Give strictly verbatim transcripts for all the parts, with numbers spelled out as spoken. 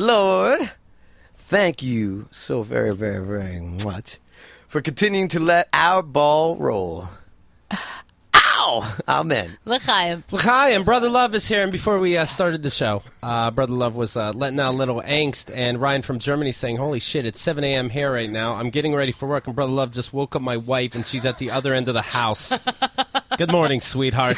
Lord, thank you so very, very, very much for continuing to let our ball roll. Ow! Amen. L'chaim. L'chaim. Brother Love is here, and before we uh, started the show, uh, Brother Love was uh, letting out a little angst, and Ryan from Germany saying, holy shit, it's seven a.m. here right now. I'm getting ready for work, and Brother Love just woke up my wife, and she's at the other end of the house. Good morning, sweetheart.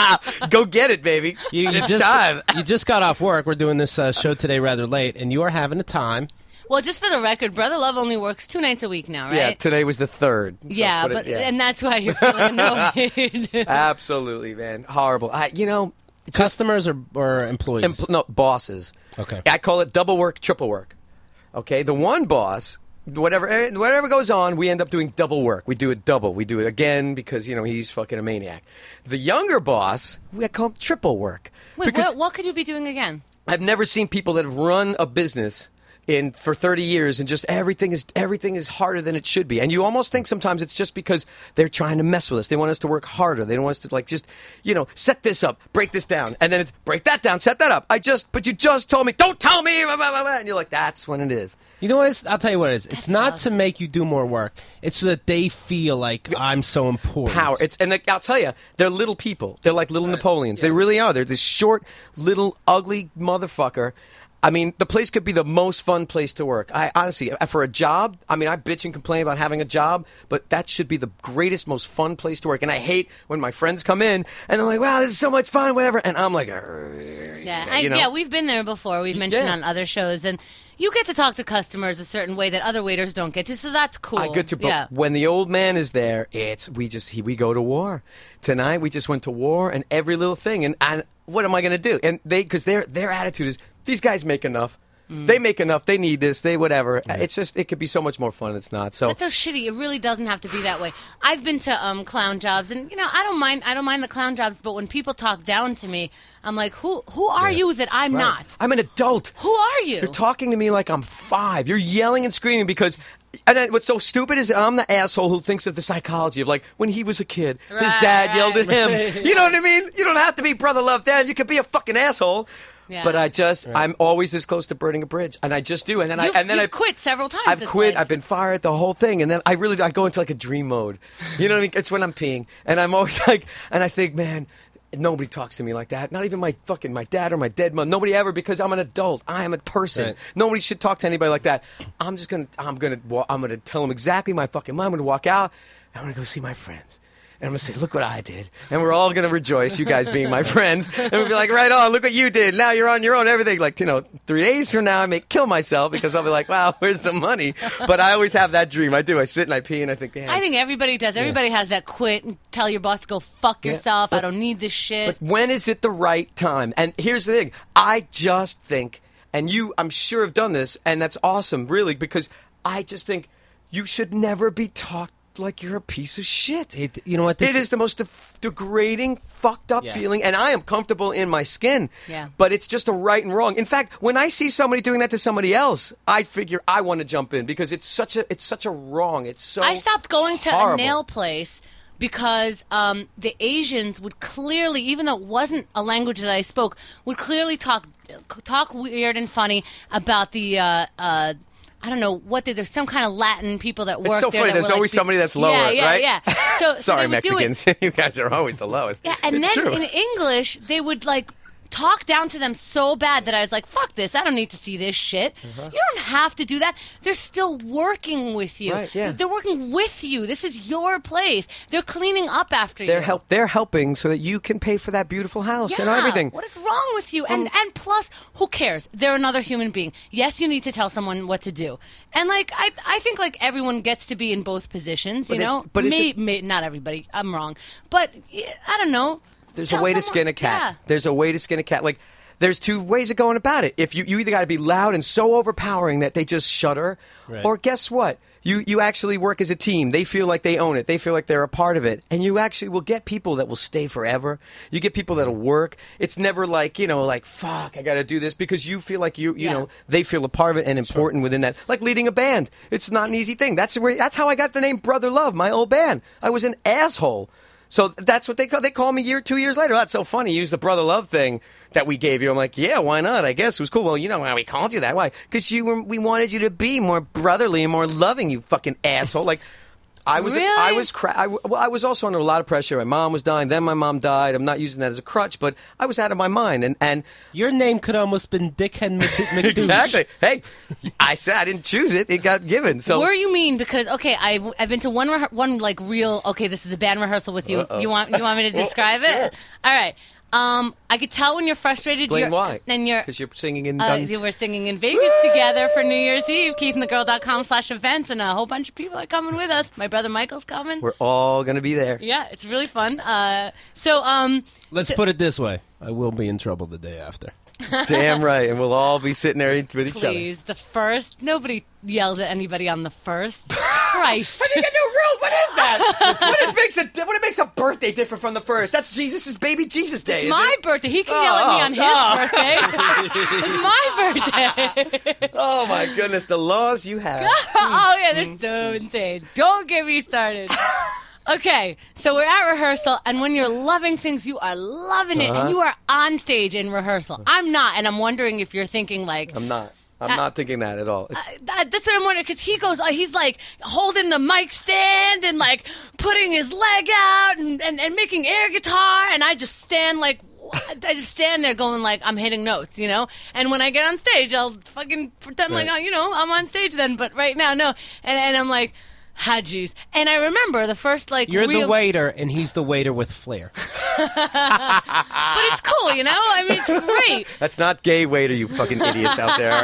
Go get it, baby. You, you it's just, time. You just got off work. We're doing this uh, show today rather late, and you are having a time. Well, just for the record, Brother Love only works two nights a week now, right? Yeah, today was the third. So yeah, but it, yeah. and that's why you're feeling annoyed. Absolutely, man. Horrible. I, you know, just, customers or, or employees? Empl- no, bosses. Okay. I call it double work, triple work. Okay, the one boss, whatever whatever goes on, we end up doing double work. We do it double. We do it again because, you know, he's fucking a maniac. The younger boss, we call him triple work. Wait, what, what could you be doing again? I've never seen people that have run a business in for thirty years and just everything is everything is harder than it should be. And you almost think sometimes it's just because they're trying to mess with us. They want us to work harder. They don't want us to, like, just, you know, set this up, break this down, and then it's break that down, set that up. I just, but you just told me, don't tell me, blah, blah, blah, blah. And you're like, that's when it is. You know what it is? I'll tell you what it is. It's That not sucks. to make you do more work. It's so that they feel like I'm so important. Power. It's and like, I'll tell you, they're little people. They're like little Napoleons. They really are. They're this short, little, ugly motherfucker. I mean, the place could be the most fun place to work. I honestly, for a job, I mean, I bitch and complain about having a job, but that should be the greatest, most fun place to work. And I hate when my friends come in and they're like, wow, this is so much fun, whatever. And I'm like, Yeah, I, you know? yeah, we've been there before. We've mentioned Yeah. on other shows, and you get to talk to customers a certain way that other waiters don't get to, so that's cool. I get to, but yeah. when the old man is there, it's we just he, we go to war. Tonight we just went to war, and every little thing. And, and what am I going to do? And they because their their attitude is these guys make enough. Mm. They make enough. They need this. They whatever. It's just it could be so much more fun. It's not. So That's so shitty. It really doesn't have to be that way. I've been to um, clown jobs, and you know, I don't mind. I don't mind the clown jobs, but when people talk down to me, I'm like, who Who are you that I'm Right. not? I'm an adult. Who are you? You're talking to me like I'm five. You're yelling and screaming because. And then what's so stupid is that I'm the asshole who thinks of the psychology of, like, when he was a kid, his Right, dad right. yelled at him. You know what I mean? You don't have to be Brother Love Dad. You could be a fucking asshole. Yeah. But I just, I'm always this close to burning a bridge, and I just do. And then You've, I, and then you've I quit several times. I've this quit. place. I've been fired. The whole thing, and then I really, I go into like a dream mode. You know what I mean? It's when I'm peeing, and I'm always like, and I think, man. Nobody talks to me like that. Not even my fucking my dad or my dead mom. Nobody ever, because I'm an adult. I am a person. Right. Nobody should talk to anybody like that. I'm just gonna I'm gonna wa- I'm gonna tell them exactly my fucking mind. I'm gonna walk out. I'm gonna go see my friends. And I'm going to say, look what I did. And we're all going to rejoice, you guys being my friends. And we'll be like, right on, look what you did. Now you're on your own, everything. Like, you know, three days from now, I may kill myself because I'll be like, wow, where's the money? But I always have that dream. I do. I sit and I pee and I think, man. I think everybody does. Everybody has that quit and tell your boss to go fuck yourself. but- I don't need this shit. But when is it the right time? And here's the thing. I just think, and you, I'm sure, have done this, and that's awesome, really, because I just think you should never be talked like you're a piece of shit. It, you know what? This It is the most def- degrading, fucked up Yeah. feeling, and I am comfortable in my skin. Yeah. But it's just a right and wrong. In fact, when I see somebody doing that to somebody else, I figure I want to jump in because it's such a it's such a wrong. It's so I stopped going to horrible. a nail place because um, the Asians would clearly, even though it wasn't a language that I spoke, would clearly talk talk weird and funny about the. Uh, uh, I don't know what they, there's some kind of Latin people that work It's so there. funny. that There's were, like, always be- somebody that's lower, yeah, yeah, right? Yeah, So, so Sorry, they would do it- Mexicans. You guys are always the lowest. Yeah, and it's then true. in English, they would like talk down to them so bad that I was like, fuck this. I don't need to see this shit. Uh-huh. You don't have to do that. They're still working with you. Right, yeah. They're working with you. This is your place. They're cleaning up after They're you. help. They're helping so that you can pay for that beautiful house Yeah. and everything. What is wrong with you? And and plus, who cares? They're another human being. Yes, you need to tell someone what to do. And like I I think like everyone gets to be in both positions, you But is- know? but is May, it- may, not everybody. I'm wrong. But yeah, I don't know. There's Tell a way to someone- skin a cat. Yeah. There's a way to skin a cat. Like, there's two ways of going about it. If you, you either got to be loud and so overpowering that they just shudder, Right. or guess what? You you actually work as a team. They feel like they own it. They feel like they're a part of it. And you actually will get people that will stay forever. You get people that'll work. It's never like, you know, like, fuck, I got to do this, because you feel like you, you Yeah. know, they feel a part of it and important within that. Like leading a band. It's not an easy thing. That's where, that's how I got the name Brother Love, my old band. I was an asshole. So that's what they call. They call me year, two years later. Oh, that's so funny. Use the brother love thing that we gave you. I'm like, yeah, why not? I guess it was cool. Well, you know why we called you that? Why? Because you were. We wanted you to be more brotherly and more loving. You fucking asshole. Like. I was, Really? I was, cra- I, well, I was also under a lot of pressure. My mom was dying. Then my mom died. I'm not using that as a crutch, but I was out of my mind. And, and Your name could almost been Dickhead Mc- McDouche. exactly. Hey, I said I didn't choose it. It got given. So Were you mean? Because okay, I've I've been to one rehe- one like real. Okay, this is a band rehearsal with you. Uh-oh. You want you want me to describe Well, it? All right. Um, I could tell when you're frustrated. explain you're, why. And you're. Because you're singing in. Uh, Dun- you were singing in Vegas together for New Year's Eve. Keith and the Girl dot com slash events, and a whole bunch of people are coming with us. My brother Michael's coming. We're all gonna be there. Yeah, it's really fun. Uh, so um, Let's so- put it this way: I will be in trouble the day after. Damn right, and we'll all be sitting there with each other. please, the first. Nobody yells at anybody on the first. Christ. I think I know real. What is that? what is makes a what makes a birthday different from the first? That's Jesus' baby Jesus Day. It's is my it? birthday. He can yell at me Oh, on his oh. birthday. It's my birthday. Oh my goodness, the laws you have. Oh yeah, they're so insane. Don't get me started. Okay, so we're at rehearsal, and when you're loving things, you are loving it, Uh-huh. and you are on stage in rehearsal. I'm not, and I'm wondering if you're thinking like, I'm not. I'm Uh, not thinking that at all. It's, that, that's what I'm wondering, because he goes, uh, he's like holding the mic stand and like putting his leg out and, and, and making air guitar, and I just stand like, what? I just stand there going like I'm hitting notes, you know? And when I get on stage, I'll fucking pretend like, Right. oh, you know, I'm on stage then, but right now, no. And, and I'm like, ah, jeez. And I remember the first like You're real... the waiter, and he's the waiter with flair. But it's cool, you know? I mean, it's great. that's not gay waiter, you fucking idiots out there, all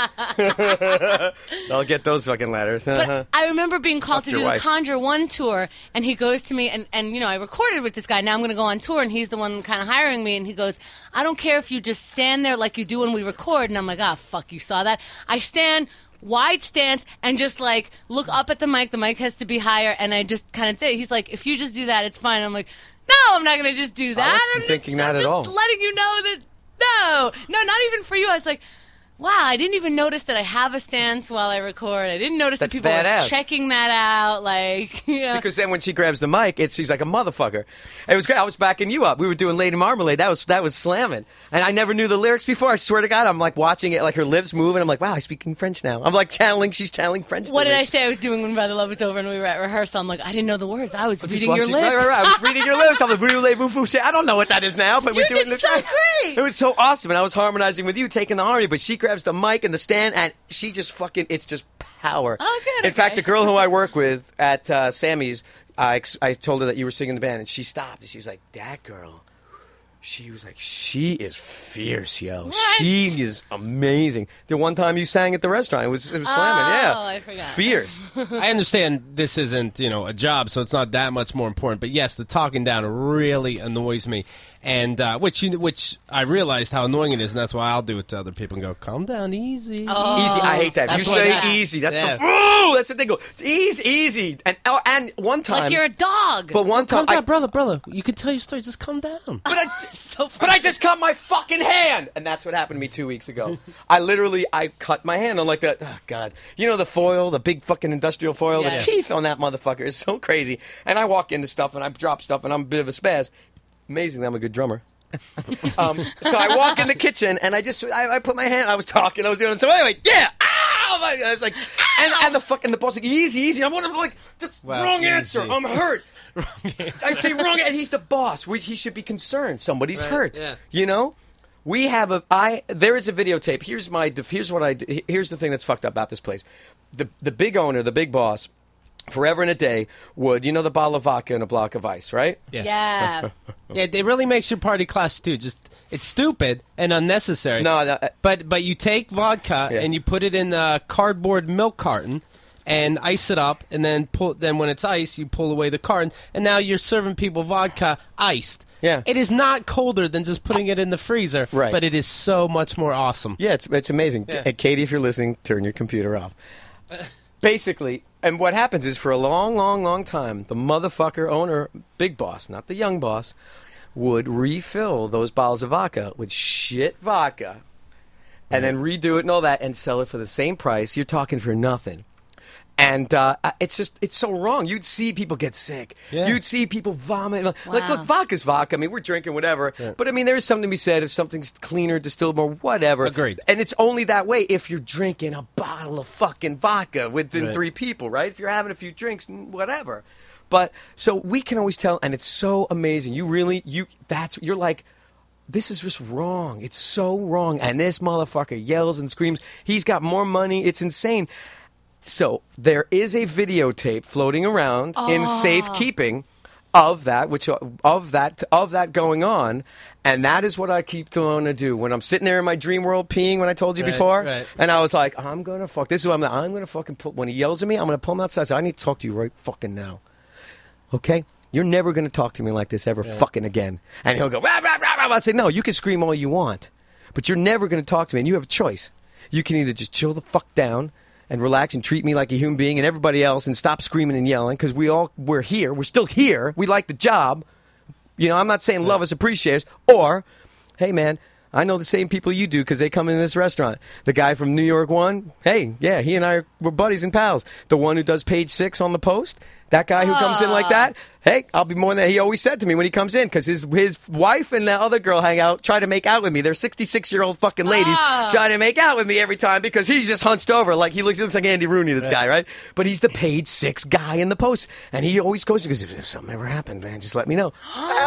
right? I'll get those fucking letters. Uh-huh. But I remember being called That's to your do the wife. Conjure One tour, and he goes to me, and, and you know, I recorded with this guy. Now I'm going to go on tour, and he's the one kind of hiring me. And he goes, I don't care if you just stand there like you do when we record. And I'm like, ah, fuck, you saw that? I stand wide stance and just like look up at the mic. The mic has to be higher, and I just kind of say, he's like, if you just do that, it's fine. I'm like, no, I'm not going to just do that. wasn't I'm thinking just, that I'm at just all. letting you know that no, no, not even for you. I was like, wow, I didn't even notice that I have a stance while I record. I didn't notice That's that people were badass. checking that out. Like, you know. Because then when she grabs the mic, it's she's like a motherfucker. It was great. I was backing you up. We were doing Lady Marmalade. That was that was slamming. And I never knew the lyrics before. I swear to God, I'm like watching it, like her lips move, and I'm like, wow, I'm speaking French now. I'm like channeling. She's channeling French. to What did me. I say I was doing when Brother Love was over and we were at rehearsal? I'm like, I didn't know the words. I was Just reading your watching- lips. Right, right, right. I was reading your lips. I'm like, voulez-vous say. I don't know what that is now, but You we're doing did this. so great. It was so awesome, and I was harmonizing with you, taking the harmony. But she grabs the mic and the stand, and she just fucking. It's just power. Oh, good, In fact, okay. the girl who I work with at uh, Sammy's, I ex- I told her that you were singing in the band, and she stopped, and she was like, "That girl." She was like, she is fierce, yo. What? She is amazing. The one time you sang at the restaurant, it was, it was slamming. Oh, Yeah, I forgot. Fierce. I understand this isn't, you know, a job, so it's not that much more important. But yes, the talking down really annoys me, and uh, which you, which I realized how annoying it is, and that's why I'll do it to other people and go, "Calm down, easy." Oh. Easy, I hate that. That's you what say that- easy. That's Yeah. the ooh, that's what they go. It's easy, easy. And oh, and one time, Like you're a dog. but one time, Calm down, I, brother, brother. You can tell your story. Just calm down. but I, so but I just cut my fucking hand, and that's what happened to me two weeks ago. I literally, I cut my hand on like that. Oh God, you know the foil, the big fucking industrial foil. Yeah. The teeth on that motherfucker is so crazy. And I walk into stuff and I drop stuff, and I'm a bit of a spaz. Amazingly, I'm a good drummer. um, so I walk in the kitchen and I just I, I put my hand. I was talking. I was doing so anyway. Yeah. Ow! I was like, and, and the fucking the boss like easy, easy. I'm like, this Well, wrong easy. answer. I'm hurt. I say wrong. And he's the boss. We, he should be concerned. Somebody's Right, hurt. yeah. You know. We have a I. There is a videotape. Here's my. Here's what I. Here's the thing that's fucked up about this place. The the big owner, the big boss, forever and a day would you know the bottle of vodka and a block of ice, right? yeah. Yeah, it really makes your party class too. Just it's stupid and unnecessary. No, no. uh, But but you take vodka Yeah. and you put it in a cardboard milk carton and ice it up, and then pull. Then when it's ice, you pull away the carton, and now you're serving people vodka iced. Yeah. It is not colder than just putting it in the freezer. Right. But it is so much more awesome. Yeah, it's it's amazing. Yeah. And Katie, if you're listening, turn your computer off. Basically, and what happens is for a long, long, long time, the motherfucker owner, big boss, not the young boss, would refill those bottles of vodka with shit vodka, and then redo it and all that, and sell it for the same price. You're talking for nothing. And uh, it's just, it's so wrong. You'd see people get sick. Yeah. You'd see people vomit. Like, Wow. look, vodka's vodka. I mean, we're drinking whatever. Yeah. But, I mean, there is something to be said if something's cleaner, distilled more, whatever. Agreed. And it's only that way if you're drinking a bottle of fucking vodka within Right. three people, right? If you're having a few drinks, whatever. But, so we can always tell, and it's so amazing. You really, you, that's, you're like, this is just wrong. It's so wrong. And this motherfucker yells and screams. He's got more money. It's insane. So there is a videotape floating around in safekeeping of that, which of that of that going on, and that is what I keep going to do when I'm sitting there in my dream world peeing. When I told you Right, before, right. and I was like, I'm gonna fuck. This is what I'm. I'm gonna fucking pull. When he yells at me, I'm gonna pull him outside. So I need to talk to you right fucking now. Okay. You're never going to talk to me like this ever fucking again. And he'll go, rah, rah, rah, rah. I say, no, you can scream all you want, but you're never going to talk to me, and you have a choice. You can either just chill the fuck down and relax and treat me like a human being and everybody else and stop screaming and yelling, because we all, we're here. We're still here. We like the job. You know, I'm not saying love us, appreciate us. Or, hey, man, I know the same people you do because they come in this restaurant. The guy from New York One, hey, yeah, he and I were buddies and pals. The one who does page six on the Post, that guy who comes in like that, hey, I'll be more than that. He always said to me when he comes in, because his his wife and the other girl hang out, try to make out with me. They're sixty-six-year-old fucking ladies Oh. trying to make out with me every time because he's just hunched over. Like, he looks, he looks like Andy Rooney, this guy, right? But he's the page six guy in the Post. And he always goes, because if something ever happened, man, just let me know.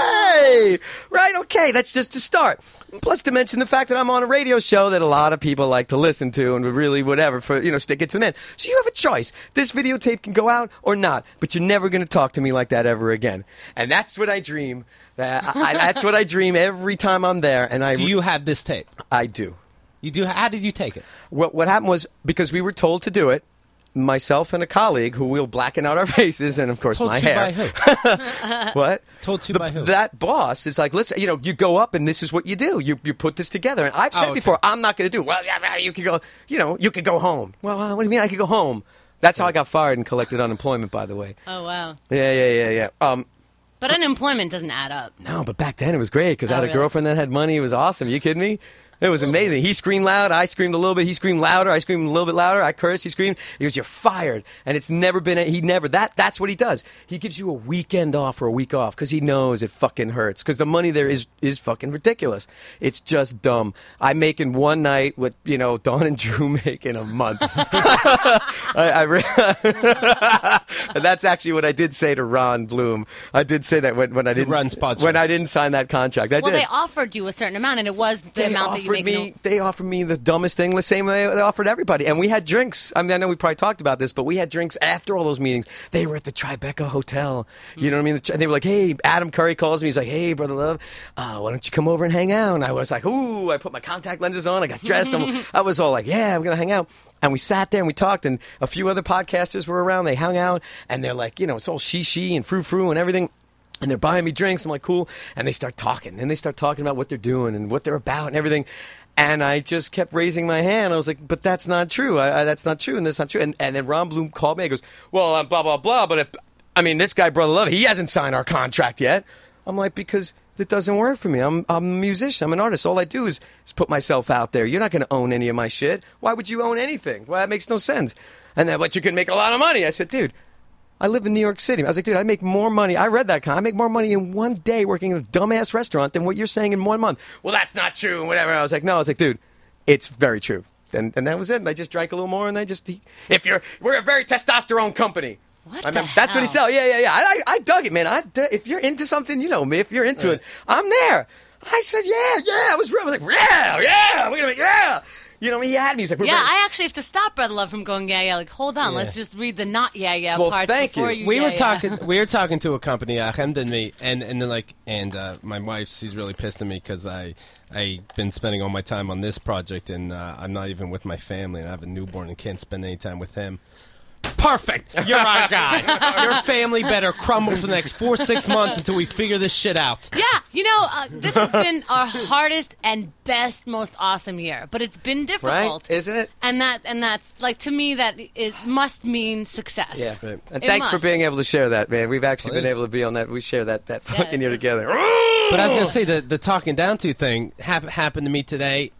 Hey! Right, okay, that's just a start. Plus, to mention the fact that I'm on a radio show that a lot of people like to listen to and would really whatever for, you know, stick it to the man. So you have a choice. This videotape can go out or not, but you're never going to talk to me like that ever again. And that's what I dream. That I, that's what I dream every time I'm there. And I Do you have this tape? I do. You do. How did you take it? What what happened was, because we were told to do it, myself and a colleague who will blacken out our faces and of course Told my to hair. by who? What? Told to The- by who? That boss is like, listen, you know, you go up and this is what you do. You you put this together. And I've said Oh, okay. before, I'm not going to do. Well, yeah, yeah, you could go. You know, you could go home. Well, uh, what do you mean I could go home? That's how I got fired and collected unemployment, by the way. Oh, wow. Yeah, yeah, yeah, yeah. Um, But unemployment doesn't add up. no, but back then it was great because I Oh, had a really? girlfriend that had money. It was awesome. You kidding me? It was amazing. He screamed loud. I screamed a little bit. He screamed louder. I screamed a little bit louder. I cursed. He screamed. He goes, "You're fired." And it's never been. A, he never. That. That's what he does. He gives you a weekend off or a week off because he knows it fucking hurts. Because the money there is is fucking ridiculous. It's just dumb. I make in one night what you know Dawn and Drew make in a month. I, I re- and that's actually what I did say to Ron Bloom. I did say that when, when I didn't runs Podshop. when I didn't sign that contract. I Well, did. they offered you a certain amount, and it was the They amount that you offered make. me. no- They offered me the dumbest thing, the same way they offered everybody. And we had drinks. I mean, I know we probably talked about this, but we had drinks after all those meetings. They were at the Tribeca Hotel. You know what I mean? And they were like, "Hey," Adam Curry calls me. He's like, "Hey, brother love, uh, why don't you come over and hang out?" And I was like, "Ooh!" I put my contact lenses on. I got dressed. I'm, I was all like, "Yeah, I'm gonna hang out." And we sat there and we talked, and a few other podcasters were around. They hung out, and they're like, you know, it's all she she and frou frou and everything. And they're buying me drinks. I'm like, cool. And they start talking. Then they start talking about what they're doing and what they're about and everything. And I just kept raising my hand. I was like, but that's not true. I, I, that's not true. And that's not true. And, and then Ron Bloom called me. He goes, well, uh, blah, blah, blah. But if, I mean, this guy, Brother Love, he hasn't signed our contract yet. I'm like, because it doesn't work for me. I'm, I'm a musician. I'm an artist. All I do is, is put myself out there. You're not going to own any of my shit. Why would you own anything? Well, that makes no sense. And then, but you can make a lot of money. I said, dude, I live in New York City. I was like, dude, I make more money. I read that kind. I make more money in one day working in a dumbass restaurant than what you're saying in one month. Well, that's not true. And whatever. I was like, no. I was like, dude, it's very true. And and that was it. And I just drank a little more. And I just, if you're, we're a very testosterone company. What I the mean, that's what he hell? said. Yeah, yeah, yeah. I, I, I dug it, man. I, if you're into something, you know me. If you're into Right. it, I'm there. I said, yeah, yeah. I was, I was like, yeah, yeah. We're gonna make, yeah. You know, he had me. He's like, we're Yeah, very- I actually have to stop Brother Love from going yeah yeah. Like, hold on, let's just read the not yeah yeah Well, parts thank before you. you. We yeah, were yeah. talking. We were talking to a company, uh, Hemd and me, and and they're like, and uh, my wife, she's really pissed at me because I I've been spending all my time on this project, and uh, I'm not even with my family, and I have a newborn and can't spend any time with him. Perfect. You're our guy. Your family better crumble for the next four, six months until we figure this shit out. Yeah, you know, uh, this has been our hardest and best, most awesome year, but it's been difficult, right? Isn't it? And that, and that's like to me that it must mean success. Yeah. Right. And It thanks for must. being able to share that, man. We've actually been Please. able to be on that. We share that that Yeah, fucking year it's- together. But I was gonna say the the talking down to thing hap- happened to me today,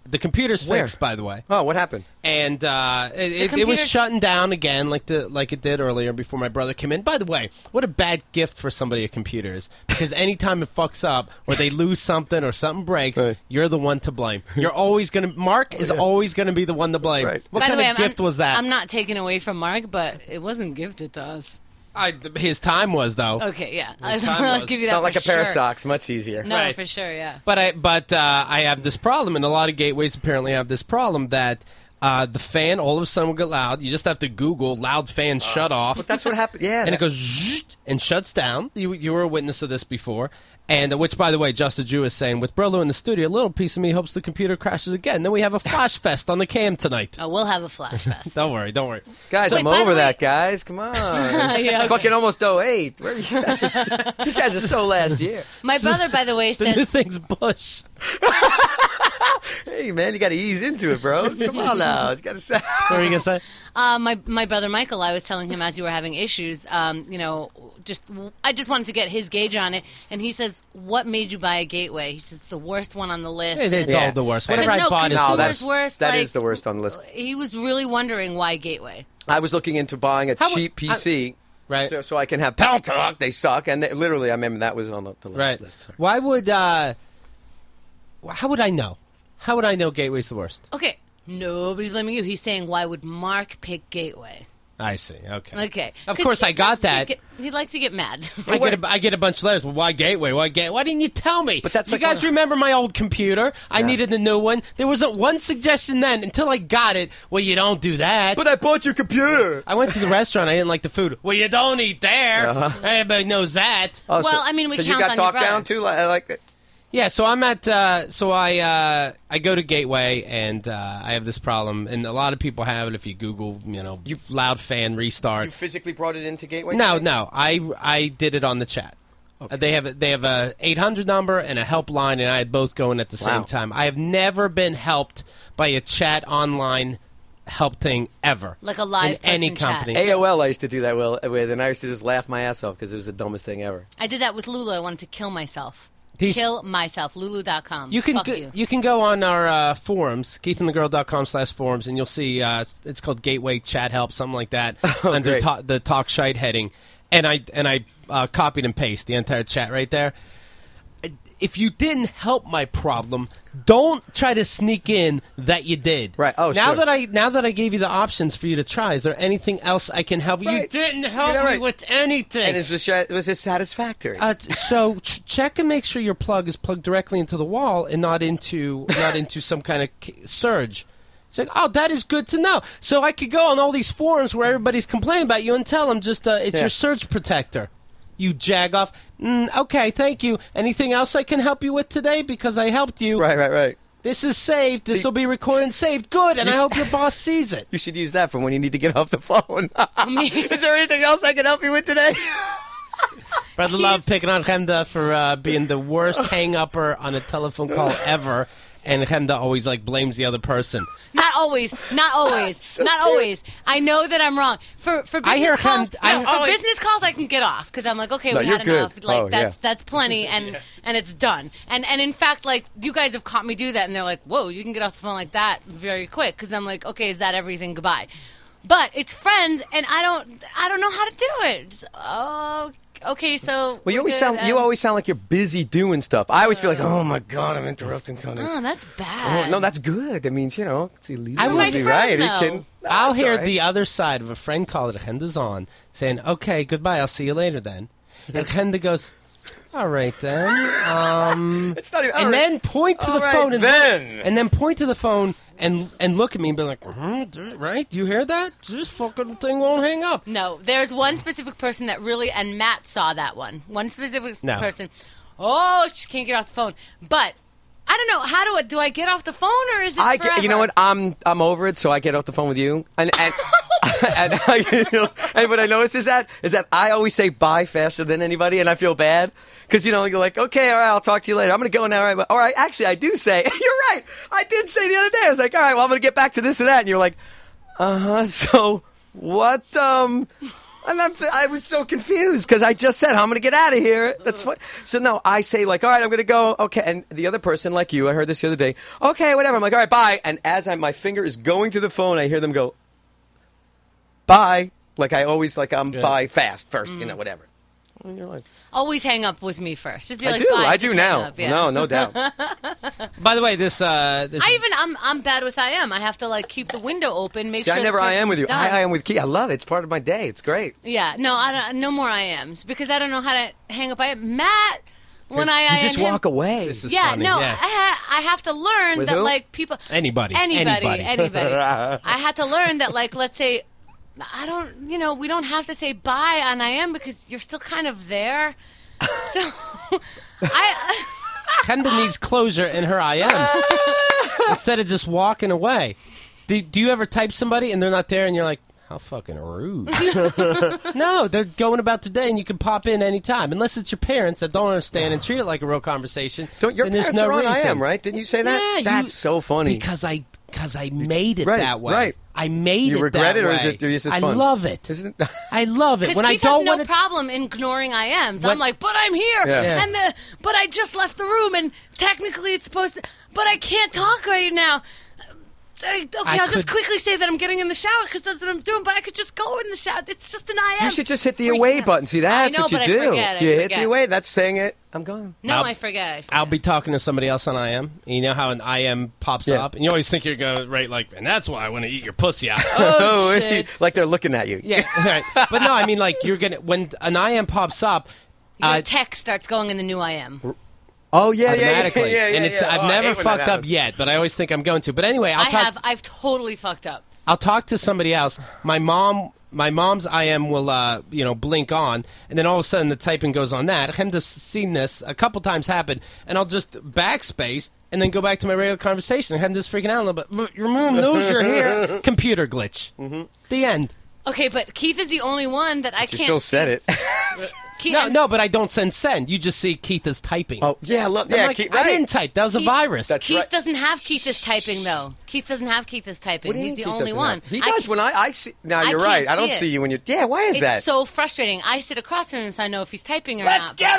The computer's Where? fixed, by the way. Oh, what happened? And uh, it, it, it was computer- shutting down again, like the like it did earlier before my brother came in. By the way, what a bad gift for somebody a computer is, because anytime it fucks up or they lose something or something breaks, Right. you're the one to blame. You're always gonna. Mark is always gonna be the one to blame. Right. What By kind the way, of I'm, gift was that? I'm not taking away from Mark, but it wasn't gifted to us. I, his time was though. Okay, yeah. His time I'll was. give you It's that not like for a pair of sure. socks. Much easier. No, Right. for sure, yeah. But I but uh, I have this problem, and a lot of gateways apparently have this problem that uh, the fan all of a sudden will get loud. You just have to Google loud fan shut off, But that's what happened. Yeah. and that- it goes zzzt and shuts down. You you were a witness of this before. And uh, which, by the way, Justice Jew is saying, with Brolo in the studio, a little piece of me hopes the computer crashes again. Then we have a flash fest on the cam tonight. Oh, we'll have a flash fest. Don't worry, don't worry. Guys, Wait, I'm by the over way- that, guys. Come on. Yeah, It's okay. fucking almost oh eight. Where are you guys? You guys are so last year. My brother, by the way, The new says thing's Bush. Hey, man, you got to ease into it, bro. Come on now. It's got to sound. What were you gonna say? uh, my my brother Michael. I was telling him as you were having issues. Um, you know, just I just wanted to get his gauge on it, and he says, "What made you buy a Gateway?" He says it's the worst one on the list. It, it's Yeah. all the worst. But Whatever no, I bought is consumers No, the that's worst. worst, that like- is the worst on the list. He was really wondering why Gateway. I was looking into buying a How would- cheap P C, Right. so, so I can have Pal Talk. They suck, and they, literally, I remember that was on the, the list. Right. list. Sorry. Why would uh how would I know? How would I know Gateway's the worst? Okay, nobody's blaming you. He's saying, why would Mark pick Gateway? I see. Okay. Okay. Of 'Cause course, I he got likes to that. get- He'd like to get mad. I get, a, I get a bunch of letters. Well, why Gateway? Why Gateway? Why didn't you tell me? But that's you like guys one- remember my old computer? I Yeah. needed a new one. There wasn't one suggestion then until I got it. Well, you don't do that. But I bought your computer. I went to the restaurant. I didn't like the food. Well, you don't eat there. Uh-huh. Everybody knows that. Oh, Well, I mean, we so count you got on your talked brother. down too, like, like Yeah, so I'm at, uh, so I uh, I go to Gateway, and uh, I have this problem, and a lot of people have it if you Google, you know, You- loud fan restart. you physically brought it into Gateway. No, no, I I did it on the chat. Uh, they have a, they have a eight hundred number and a helpline, and I had both going at the same Wow. time. I have never been helped by a chat online help thing ever, Like a live in any person chat. company. A O L I used to do that well with, and I used to just laugh my ass off because it was the dumbest thing ever. I did that with Lulu. I wanted to kill myself. These- Kill myself. Lulu dot com. You can Fuck go, you. you can go on our uh, forums, keithandthegirl.com slash forums, and you'll see uh, it's, it's called Gateway Chat Help, something like that, under great. ta- the talk shite heading. And I and I uh, copied and pasted the entire chat right there. If you didn't help my problem, don't try to sneak in that you did. Right. Oh, now sure. that I now that I gave you the options for you to try, is there anything else I can help you? You Right. didn't help Yeah, me right. with anything. And it was, was it satisfactory? Uh, t- so ch- check and make sure your plug is plugged directly into the wall and not into not into some kind of k- surge. It's like, oh, that is good to know. So I could go on all these forums where everybody's complaining about you and tell them just uh, it's Yeah. your surge protector. You jag off. Mm, okay, thank you. Anything else I can help you with today? Because I helped you. right, right, right. This is saved. This See- will be recorded and saved. Good, and You I s- hope your boss sees it. You should use that for when you need to get off the phone. Is there anything else I can help you with today? Brother Love picking on Chemda for uh, being the worst hang-upper on a telephone call ever. And Chemda always like blames the other person. Not always. Not always. not cute. always. I know that I'm wrong. For for business I hear calls, him- I- no, for oh, business calls, I can get off because I'm like, okay, No, we you're had good. enough. Like Oh, that's yeah. that's plenty, and and it's done. And and in fact, like you guys have caught me do that, and they're like, whoa, you can get off the phone like that very quick because I'm like, okay, is that everything? Goodbye. But it's friends, and I don't I don't know how to do it. Just, oh, okay, so Well, we're you always good, sound you um, always sound like you're busy doing stuff. I always feel like, oh my god, I'm interrupting something. Oh, that's Oh, bad. no, that's good. That means you know it's illegal. I would- to My be friend, right. It though. can- I'll That's hear all right. the other side of a friend call that Chemda's on saying, okay, goodbye, I'll see you later then. And Chemda goes, all right then. Um, It's not even. all and right. then point to All the right, phone and then. and then point to the phone and and look at me and be like, mm, d- right? You hear that? This fucking thing won't hang up. No, there's one specific person that really, and Matt saw that one. One specific No. person. Oh, she can't get off the phone. But I don't know. How do I do? I get off the phone or is it? I get, you know forever? what? I'm I'm over it, so I get off the phone with you. And and and, I, you know, and what I notice is that is that I always say bye faster than anybody, and I feel bad because you know you're like, okay, all right, I'll talk to you later. I'm gonna go now, all right? But, all right, actually, I do say you're right. I did say the other day. I was like, all right, well, I'm gonna get back to this and that, and you're like, uh huh. So what? Um. And I'm, I was so confused because I just said, I'm going to get out of here. That's what. So, no, I say, like, all right, I'm going to go. Okay. And the other person, like you, I heard this the other day. Okay, whatever. I'm like, all right, bye. And as I, my finger is going to the phone, I hear them go, bye. Like, I always, like, I'm Yeah. bye fast first, you know, whatever. And you're like, Always hang up with me first. Just be I like, do. bye. I just do hang now. up, yeah. No, no doubt. By the way, this uh, this I is- even I'm I'm bad with I am. I have to like keep the window open, make See, sure. I never the I am with you. person's I, done. I am with Key. I love it. It's part of my day. It's great. Yeah, no, I don't, no more I ams because I don't know how to hang up. I am Matt. When I, I You just am him- walk away. This is yeah, funny. no, yeah. I, ha- I have to learn With that who? like people, Anybody. anybody, Anybody. anybody. I had to learn that like let's say, I don't, you know, we don't have to say bye on I am because you're still kind of there. So I. Kendra needs closure in her I Ms instead of just walking away. Do, do you ever type somebody and they're not there and you're like, how fucking rude? No, they're going about their day and you can pop in anytime. Unless it's your parents that don't understand and treat it like a real conversation. Don't your then there's parents no are on reason. I am, right? Didn't you say that? Yeah, you- That's so funny. Because I because I made it Right, that way. right. I made You it regret that it, or way. is it- or is it I fun? love it. Isn't it? I love it. Because When I Keith don't has no want to problem ignoring I ams. When- I'm like, but I'm here, Yeah. Yeah. and the but I just left the room, and technically it's supposed to, but I can't talk right now. I- Okay, I I'll just could- quickly say that I'm getting in the shower because that's what I'm doing. But I could just go in the shower. It's just an I am. You should just hit the Freaking away out. button. See, that's I know, what you but do. I forget. I you hit forget. the away. That's saying it. I'm gone. No, I'll- I forget. I forget. I'll be talking to somebody else on I M. You know how an I M pops Yeah. up, and you always think you're going to write like, and that's why I want to eat your pussy out. Oh, shit. like they're looking at you. Yeah, right. But no, I mean like you're gonna when an I M pops up, Your uh, text starts going in the new I am. Oh yeah, yeah, yeah, automatically, yeah, yeah, and it's yeah. I've Oh, I never hate when that fucked up happens. yet, but I always think I'm going to. But anyway, I'll I talk. have. I've totally fucked up. I'll talk to somebody else. My mom. My mom's I M will, uh, you know, blink on, and then all of a sudden the typing goes on that. I've just seen this a couple times happen, and I'll just backspace and then go back to my regular conversation. I'm just freaking out a little bit. "But your mom knows you're here. Computer glitch. Mm-hmm. The end. Okay, but Keith is the only one that I You can't. still said it. Keith, No, no, but I don't send send. You just see Keith is typing. Oh yeah, look, I'm yeah, like, keep, I right. didn't type. That was a Keith- virus. That's Keith right. doesn't have Keith is typing though. Keith doesn't have Keith is typing. What do you He's mean the Keith only doesn't one. have- He I does c- when I, I see. Now I you're can't right. I don't see it. see you when you're. Yeah, why is It's that? so frustrating. I sit across from him so I know if he's typing or Let's not. get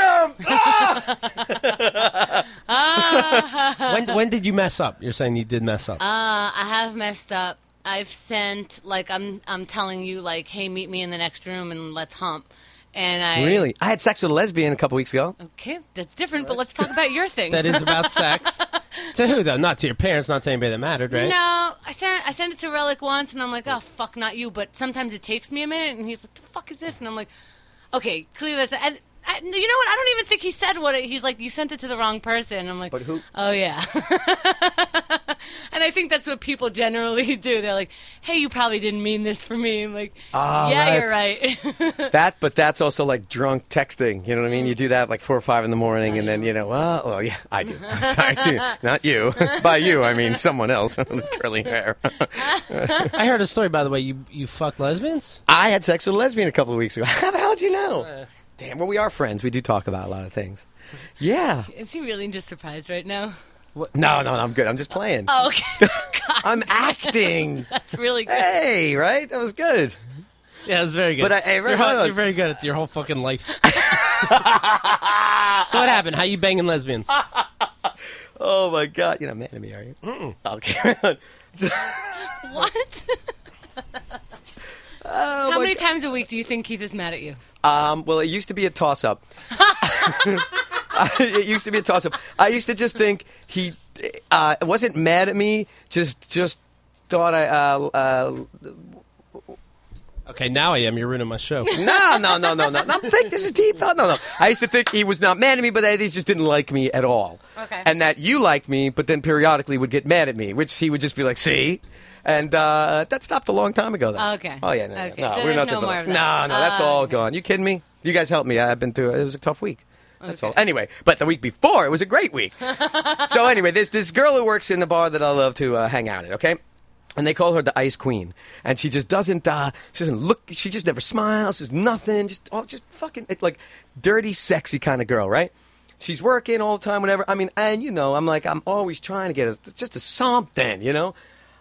him. Ah! when when did you mess up? You're saying you did mess up. Uh, I have messed up. I've sent like I'm I'm telling you like, hey, meet me in the next room and let's hump. And I Really? I had sex with a lesbian a couple weeks ago. Okay, that's different. But let's talk about your thing. That is about sex. To who though? Not to your parents. Not to anybody that mattered, right? No, I sent I sent it to Relic once, and I'm like, oh fuck, not you. But sometimes it takes me a minute, and he's like, the fuck is this? And I'm like, okay, clearly that's. And I, you know what? I don't even think he said what it, he's like. You sent it to the wrong person. And I'm like, But who- Oh yeah. And I think that's what people generally do. They're like, hey, you probably didn't mean this for me. I'm like, Ah, yeah, right. you're right. That, but that's also like drunk texting. You know what I mean? You do that like four or five in the morning, and then you know, well, well yeah, I do. Sorry, too. Not you. By you, I mean someone else with curly hair. I heard a story, by the way. You you fuck lesbians? I had sex with a lesbian a couple of weeks ago. How the hell did you know? Damn, well, we are friends. We do talk about a lot of things. Yeah. Is he really just surprised right now? No, no, no, I'm good. I'm just playing. Oh, okay. God, I'm acting. that's really good. Hey, right? That was good. Yeah, it was very good. But I- hey, right, you're, hold hot- on. you're very good at your whole fucking life. So what happened? How you banging lesbians? Oh my God! You're not mad at me, are you? Mm-mm. Okay. What? Oh, How my many God. times a week do you think Keith is mad at you? Um, well, it used to be a toss-up. It used to be a toss-up. I used to just think he uh, wasn't mad at me. Just, just thought I. Uh, uh, Okay, now I am. You're ruining my show. no, no, no, no, no. I'm think this is deep thought. No, no. I used to think he was not mad at me, but that he just didn't like me at all. Okay. And that you liked me, but then periodically would get mad at me, which he would just be like, "See." And uh, that stopped a long time ago, though. Okay. Oh yeah, no, no, Okay, no, so we're there's not no the- more of No, that. no, that's Oh, all okay. gone. You kidding me? You guys helped me. I've been through. It was a tough week. That's Okay. all. Anyway, but the week before it was a great week. So anyway, there's this girl who works in the bar that I love to uh, hang out at. Okay. And they call her the Ice Queen, and she just doesn't. Uh, she doesn't look. She just never smiles. Just nothing. Just oh, just fucking. It's like dirty, sexy kind of girl, right? She's working all the time, whatever. I mean, and you know, I'm like, I'm always trying to get a, just a something, you know.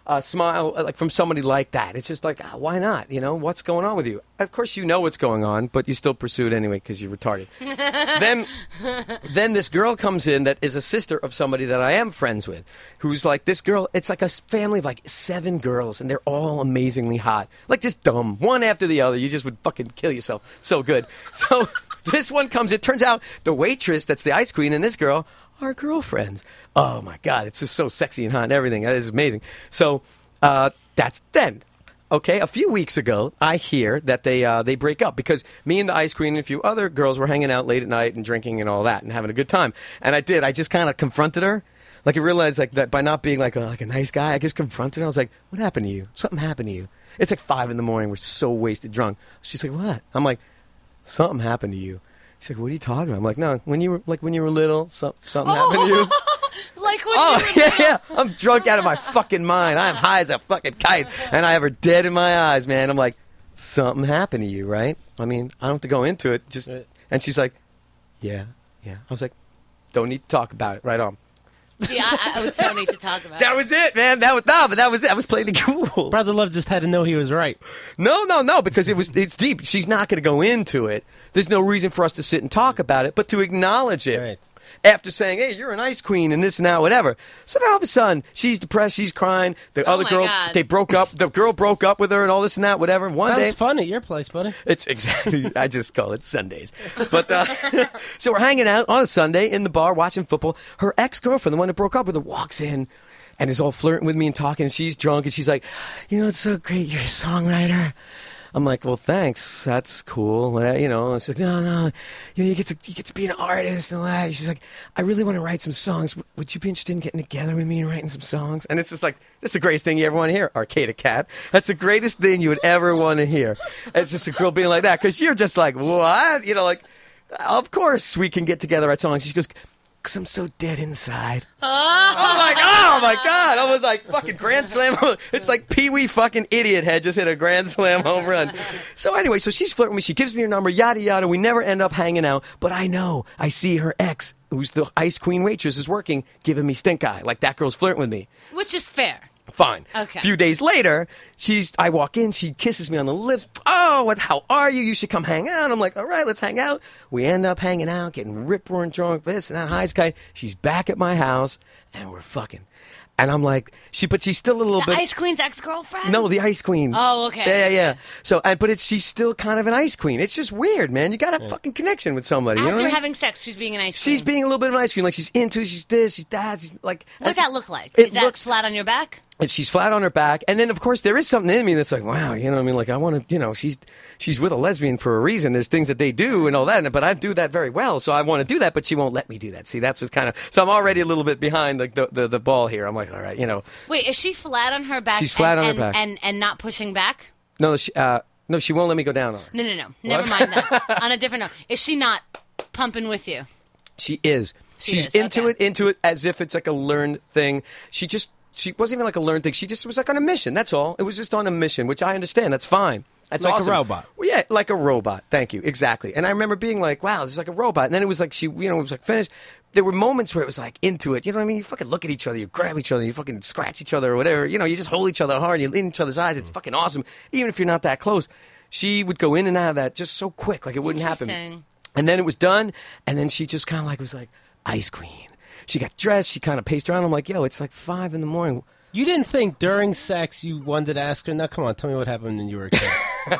a smile like from somebody like that. It's just like, ah, why not? You know, what's going on with you? Of course, you know what's going on, but you still pursue it anyway because you're retarded. then, then this girl comes in that is a sister of somebody that I am friends with, who's like this girl. It's like a family of like seven girls, and they're all amazingly hot, like just dumb, one after the other. You just would fucking kill yourself. So good. So this one comes. It turns out the waitress that's the ice queen and this girl are girlfriends. Oh my God, it's just so sexy and hot and everything. That is amazing. So uh, that's then. Okay, a few weeks ago, I hear that they uh, they break up because me and the ice queen and a few other girls were hanging out late at night and drinking and all that and having a good time. And I did. I just kind of confronted her. Like I realized like that by not being like a, like a nice guy, I just confronted her. I was like, "What happened to you? Something happened to you." It's like five in the morning. We're so wasted drunk. She's like, "What?" I'm like, "Something happened to you." She's like, "What are you talking about?" I'm like, "No, when you were like when you were little, some, something Oh. happened to you." Like when Oh, you were yeah, yeah. I'm drunk out of my fucking mind. I'm high as a fucking kite. And I have her dead in my eyes, man. I'm like, something happened to you, right? I mean, I don't have to go into it. Just And she's like, yeah, yeah. I was like, don't need to talk about it. Right on. See, I, I would so need to talk about That it. was it, man. That was, no, but that was it. I was playing the cool. Brother Love just had to know he was right. No, no, no, because it was it's deep. She's not going to go into it. There's no reason for us to sit and talk about it, but to acknowledge it. Right. After saying, hey, you're an ice queen and this and that, whatever. So then all of a sudden, she's depressed, she's crying. The Oh other my girl, God. they broke up. The girl broke up with her and all this and that, whatever. One Sounds day. fun at your place, buddy. It's exactly, I just call it Sundays. But, uh, so we're hanging out on a Sunday in the bar watching football. Her ex-girlfriend, the one that broke up with her, walks in and is all flirting with me and talking. And she's drunk and she's like, you know, it's so great. You're a songwriter. I'm like, well, thanks. That's cool. What- You know, it's like, no, no, you know, you get to you get to be an artist and all that. She's like, I really want to write some songs. W- Would you be interested in getting together with me and writing some songs? And it's just like, that's the greatest thing you ever want to hear. Arcade Cat. That's the greatest thing you would ever want to hear. It's just a girl being like that because you're just like, what? You know, like, of course we can get together, write songs. She goes, because I'm so dead inside. I'm like, oh my God. I was like, fucking grand slam. It's like Pee Wee fucking idiot head just hit a grand slam home run. So anyway, so she's flirting with me. She gives me her number, yada, yada. We never end up hanging out. But I know, I see her ex, who's the ice queen waitress, is working, giving me stink eye. Like that girl's flirting with me. Which is fair. Fine. Okay. A few days later, she's. I walk in. She kisses me on the lips. Oh, what? How are you? You should come hang out. I'm like, all right, let's hang out. We end up hanging out, getting rip roaring drunk, this and that, high as kite. She's back at my house, and we're fucking. And I'm like, she, but she's still a little The bit. Ice Queen's ex-girlfriend? No, the ice queen. Oh, okay. Yeah, yeah, yeah. So, and, but it's she's still kind of an ice queen. It's just weird, man. You got a fucking connection with somebody. As you know what you're I mean? having sex, she's being an ice queen. She's being a little bit of an ice queen. Like she's into it. She's this. She's that. She's like. What does that look like? It Is that looks- flat on your back? And she's flat on her back, and then of course there is something in me that's like, wow, you know what I mean? Like I want to, you know, she's she's with a lesbian for a reason. There's things that they do and all that, but I do that very well, so I want to do that, but she won't let me do that. See, that's what kind of. So I'm already a little bit behind the the, the the ball here. I'm like, all right, you know, Wait, is she flat on her back? She's flat and, on her and, back. And, and not pushing back? no, she, uh, no, she won't let me go down on her. No, no, no. Never mind that. On a different note. Is she not pumping with you? She is. She She's is, into okay. it, into it as if it's like a learned thing. She just, she wasn't even like a learned thing. She just was like on a mission. That's all. It was just on a mission, which I understand. That's fine. That's Like a awesome. robot. Well, yeah, like a robot. Thank you. Exactly. And I remember being like, wow, this is like a robot. And then it was like, she, you know, it was like finished. There were moments where it was like into it. You know what I mean? You fucking look at each other, you grab each other, you fucking scratch each other or whatever. You know, you just hold each other hard, you look in each other's eyes. It's fucking awesome. Even if you're not that close. She would go in and out of that just so quick, like it wouldn't happen. Interesting. And then it was done, and then she just kind of like was like, ice queen. She got dressed, she kind of paced around. I'm like, yo, it's like five in the morning. You didn't think during sex you wanted to ask her, now come on, tell me what happened when you were a kid.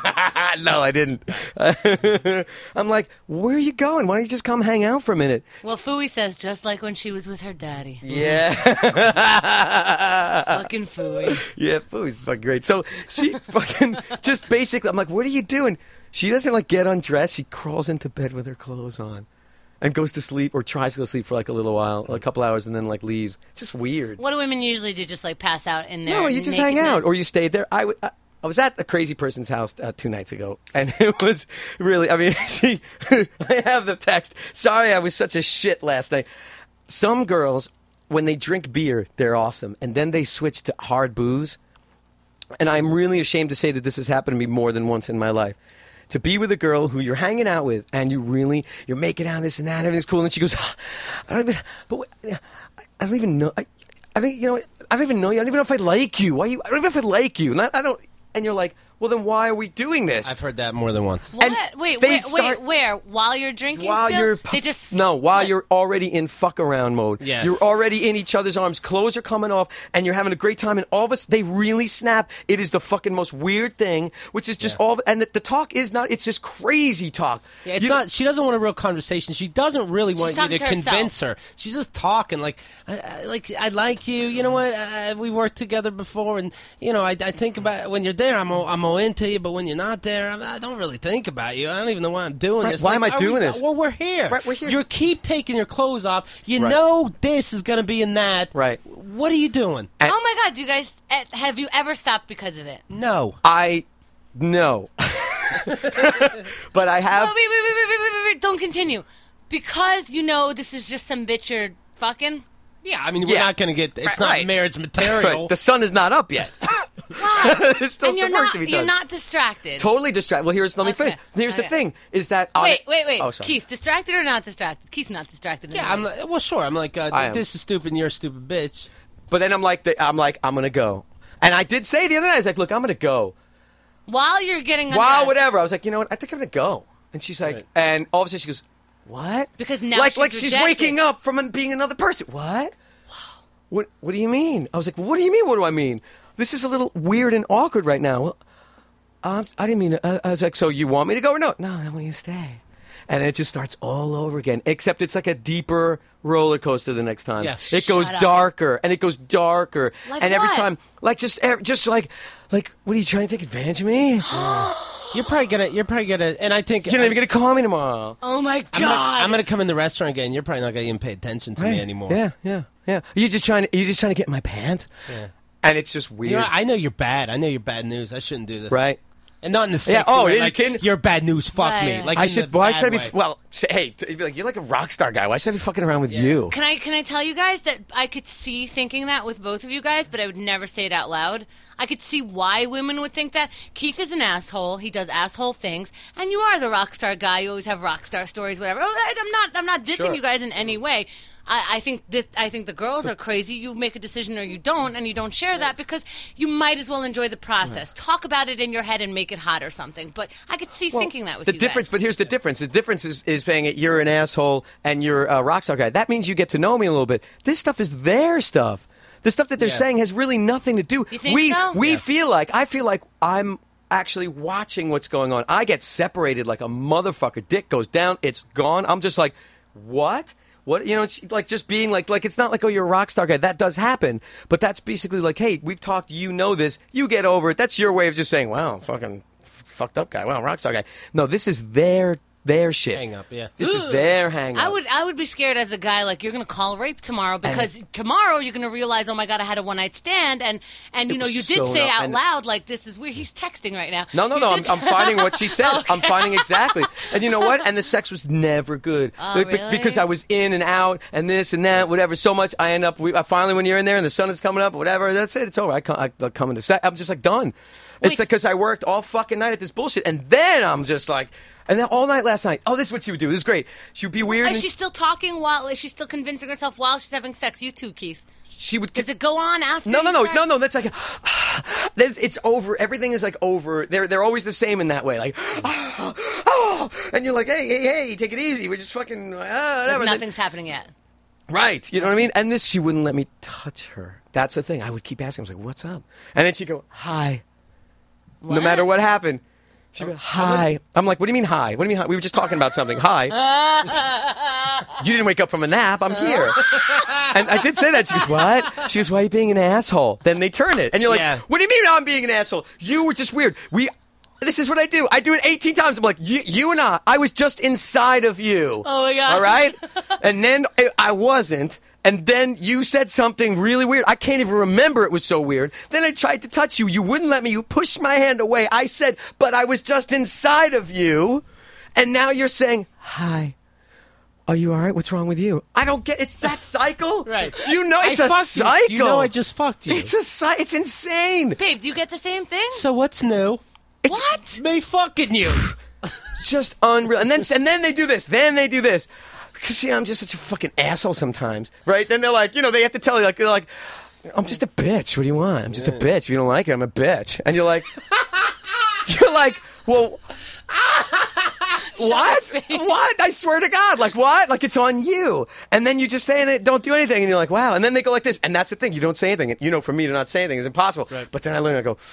No, I didn't. I'm like, where are you going? Why don't you just come hang out for a minute? Well, Fooey says just like when she was with her daddy. Yeah. Fucking Fooey. Yeah, food's fucking great. So she fucking just basically, I'm like, what are you doing? She doesn't like get undressed. She crawls into bed with her clothes on and goes to sleep or tries to go to sleep for like a little while, a couple hours, and then like leaves. It's just weird. What do women usually do? Just like pass out in their No, you just hang out, nakedness? or you stayed there. I, w- I, I was at a crazy person's house uh, two nights ago, and it was really. I mean, she. I have the text. Sorry, I was such a shit last night. Some girls, when they drink beer, they're awesome, and then they switch to hard booze. And I'm really ashamed to say that this has happened to me more than once in my life. To be with a girl who you're hanging out with, and you really you're making out this and that, everything's cool, and she goes, "I don't even, but wait, I don't even know." I, I mean, you know, I don't even know you. I don't even know if I like you. Why you? I don't even know if I like you. And I, I don't. And you're like, well, then why are we doing this? I've heard that more than once. What? And Wait, they wait, start- wait, where? While you're drinking While still? you're They just no, while flip. you're already in fuck around mode. Yeah. You're already in each other's arms. Clothes are coming off, and you're having a great time. And all of us, they really snap. It is the fucking most weird thing, which is just Yeah. all. And the, the talk is not. It's just crazy talk. Yeah, it's You- not. She doesn't want a real conversation. She doesn't really want you talking to to herself. convince her. She's just talking like, I, I, like I like you. You know what? Uh, we worked together before, and you know, I, I think about when you're there, I'm all, I'm all into you, but when you're not there, I'm, I don't really think about you. I don't even know why I'm doing Right, this. why Like, am I are doing we, this? Well, we're here. Right, we're here. You keep taking your clothes off. You Right. know this is going to be in that. Right. What are you doing? And- Oh my God! Do you guys eh, have you ever stopped because of it? No. I no, but I have. Oh, wait, wait, wait, wait, wait, wait, wait! Don't continue, because you know this is just some bitch you're fucking. Yeah, I mean, we're Yeah. not going to get. It's Right, not right. marriage material. Right, the sun is not up yet. Why? There's still and you're some work not to be you're done. not distracted. Totally distracted. Well, here's let me Okay. finish. Here's the Okay. thing: is that on Wait, it- wait, wait, Oh, sorry. Keith, distracted or not distracted? Keith's not distracted. yeah, I'm anyways. like, well, sure. I'm like, uh, I am. this is stupid. and You're a stupid bitch. But then I'm like, the, I'm like, I'm gonna go. And I did say the other night, I was like, look, I'm gonna go. While you're getting Wow, undressed. whatever. I was like, you know what? I think I'm gonna go. And she's like, Right. and all of a sudden she goes, what? Because now like, she's like she's rejected. waking up from an- being another person. What? Wow. What? What do you mean? I was like, well, what do you mean? What do I mean? This is a little weird and awkward right now. Well, um, I didn't mean. It. I, I was like, so you want me to go or no? No, I want you to stay. And it just starts all over again. Except it's like a deeper roller coaster the next time. Yeah. It goes Shut up. darker and it goes darker. Like and every what? time, like just, er- just like, like, what are you trying to take advantage of me? You're probably gonna. You're probably gonna. And I think You're not even gonna call me tomorrow. Oh my God! I'm, not, I'm gonna come in the restaurant again. You're probably not gonna even pay attention to me anymore. Yeah, yeah, yeah. You're just trying to. You're just trying to get in my pants. Yeah. And it's just weird, You know, I know you're bad. I know you're bad news. I shouldn't do this. right? And not in the Yeah, sexy oh, way. yeah, Like, you kidding? you're bad news. Fuck Right, me. right. Like I in should. the Why bad should I be? way. Well, say, hey, t- you'd be like, you're like a rock star guy. Why should I be fucking around with you? Can I can I tell you guys that I could see thinking that with both of you guys, but I would never say it out loud. I could see why women would think that. Keith is an asshole. He does asshole things, and you are the rock star guy. You always have rock star stories, whatever. Oh, I- I'm not. I'm not dissing Sure. you guys in any way. I, I think this. I think the girls are crazy. You make a decision or you don't, and you don't share that because you might as well enjoy the process. Talk about it in your head and make it hot or something. But I could see thinking that with the you difference, guys. but here's the difference. The difference is, is saying it, you're an asshole and you're a rock star guy. That means you get to know me a little bit. This stuff is their stuff. The stuff that they're Yeah. saying has really nothing to do. You think we so? we Yeah. feel like I feel like I'm actually watching what's going on. I get separated like a motherfucker. Dick goes down. It's gone. I'm just like, what? What, you know, it's like just being like, like it's not like, oh, you're a rock star guy. That does happen. But that's basically like, hey, we've talked, you know this, you get over it. That's your way of just saying, wow, fucking f- fucked up guy. Wow, rock star guy. No, this is their, their shit. Hang up, yeah. This is their hang up. I would I would be scared as a guy, like you're gonna call rape tomorrow because tomorrow you're gonna realize, oh my God, I had a one night stand, and and you It know was you did so say no- out and- loud like this is weird. He's texting right now. No, no, You no. I'm, did- I'm finding what she said. I'm Okay. finding exactly. And you know what? And the sex was never good. Oh, Like, be- really? Because I was in and out and this and that, whatever. So much. I end up, we, I finally, when you're in there and the sun is coming up, whatever, that's it. It's over. I come, I, I come into sex. I'm just like done. Wait, It's like because I worked all fucking night at this bullshit. And then I'm just like, and then all night last night, oh, this is what she would do. This is great. She would be weird. Is and she still talking while? Is she still convincing herself while she's having sex? You too, Keith. she would Does it go on after? No, you no, no, start? no, no. That's like, There's- it's over. Everything is like over. They're they're always the same in that way. Like, oh, oh, and you're like, hey, hey, hey, take it easy. We're just fucking, uh, whatever. Like nothing's happening yet. Right. You know what I mean? And this, she wouldn't let me touch her. That's the thing. I would keep asking. I was like, what's up? And then she'd go, hi. No matter what happened. She'd go, hi. I'm like, what do you mean hi? What do you mean hi? We were just talking about something. Hi. You didn't wake up from a nap. I'm here. And I did say that. She goes, what? She goes, why are you being an asshole? Then they turn it. And you're like, Yeah. what do you mean I'm being an asshole? You were just weird. We... This is what I do. I do it eighteen times. I'm like, you, you and I, I was just inside of you. Oh, my God. All right? And then I- I wasn't. And then you said something really weird. I can't even remember it was so weird. Then I tried to touch you. You wouldn't let me. You pushed my hand away. I said, but I was just inside of you. And now you're saying, hi. Are you all right? What's wrong with you? I don't get it's that cycle. Right. Do you know it's I a fucked you. cycle? You know I just fucked you. It's a cy- it's insane. Babe, do you get the same thing? So what's new? It's What? Me fucking you. just unreal. And then and then they do this. Then they do this. Because see, I'm just such a fucking asshole sometimes, right? Then they're like, you know, they have to tell you, like, they're like, I'm just a bitch. What do you want? I'm just yeah. a bitch. If you don't like it, I'm a bitch. And you're like, you're like, well, what? What? I swear to God. Like, what? Like, it's on you. And then you just say it, don't do anything. And you're like, wow. And then they go like this. And that's the thing. You don't say anything. You know, for me to not say anything is impossible. Right. But then I learn, I go,